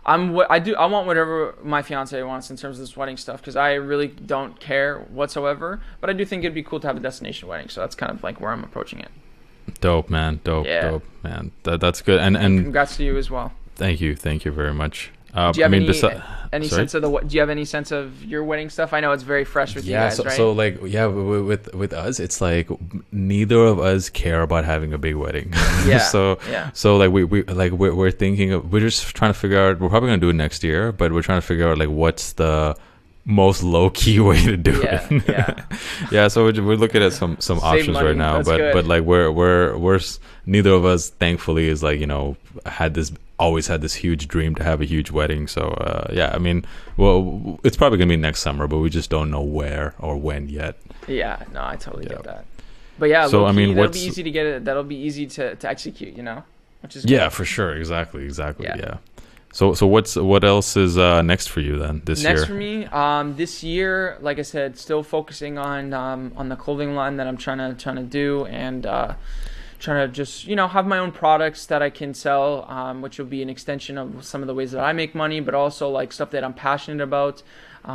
I want whatever my fiance wants in terms of this wedding stuff, because I really don't care whatsoever. But I do think it'd be cool to have a destination wedding. So that's kind of like where I'm approaching it. Dope, man. Dope, man. That's good. And congrats to you as well. Thank you very much. Do you have any sense of do you have any sense of your wedding stuff? I know it's very fresh with you guys, right? So like, with us, it's like neither of us care about having a big wedding. Yeah. So like we're thinking we're just trying to figure out. We're probably gonna do it next year, but we're trying to figure out like what's the most low key way to do it. Yeah. So we're looking at some options money. right now, That's good. but like we're neither of us thankfully is like, you know, always had this huge dream to have a huge wedding. So I mean, well, it's probably gonna be next summer, but we just don't know where or when yet. Yeah, no, I totally get that. But yeah, so I mean, that'll be easy to get it. That'll be easy to execute, you know, which is good. Yeah, for sure. Exactly. Yeah. So what else is next for you then this year? Next for me, this year, like I said, still focusing on the clothing line that I'm trying to do, and trying to just, you know, have my own products that I can sell, which will be an extension of some of the ways that I make money, but also like stuff that I'm passionate about.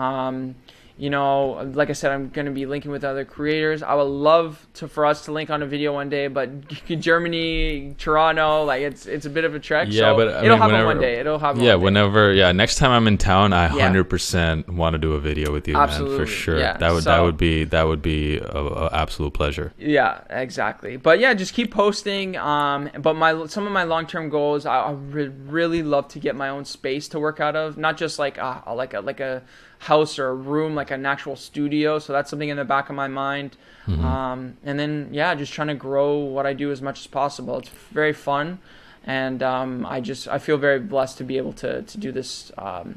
You know, like I said, I'm going to be linking with other creators. I would love for us to link on a video one day, but Germany, Toronto, like it's a bit of a trek. Yeah, so but it'll happen one day. It'll happen. Yeah, one day. Next time I'm in town, I 100% want to do a video with you, Absolutely, man, for sure. Yeah. That would be a absolute pleasure. Yeah, exactly. But yeah, just keep posting. But some of my long-term goals, I would really love to get my own space to work out of, not just like a house or a room, like an actual studio. So that's something in the back of my mind. And then just trying to grow what I do as much as possible. It's very fun, and I feel very blessed to be able to do this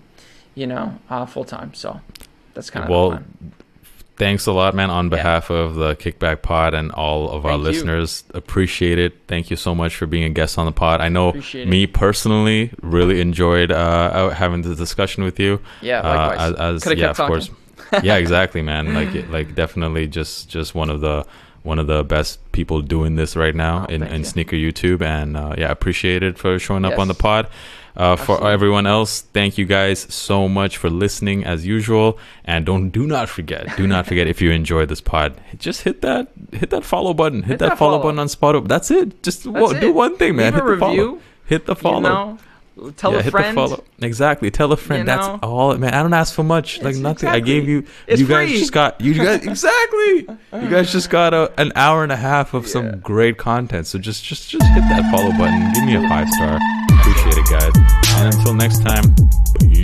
full time. So that's kind of fun. Thanks a lot, man, on behalf of the Kickback Pod and all of our listeners. Appreciate it. Thank you so much for being a guest on the pod. I know me personally really enjoyed having the discussion with you. Yeah, likewise. Of course. Yeah, exactly, man. Like definitely just one of the best people doing this right now in sneaker YouTube, and appreciate it for showing up on the pod. For everyone else, thank you guys so much for listening as usual, and do not forget if you enjoyed this pod, just hit that follow button, hit that follow button on Spotify. That's it. Just do one thing, man. Leave a review. Hit the follow. Tell a friend. Exactly. Tell a friend. That's all, man. I don't ask for much. Like nothing. I gave you. It's you guys free. just got. You guys exactly. You guys just got an hour and a half of some great content. So just hit that follow button. Give me a 5-star. Appreciate it, guys. And until next time. Peace.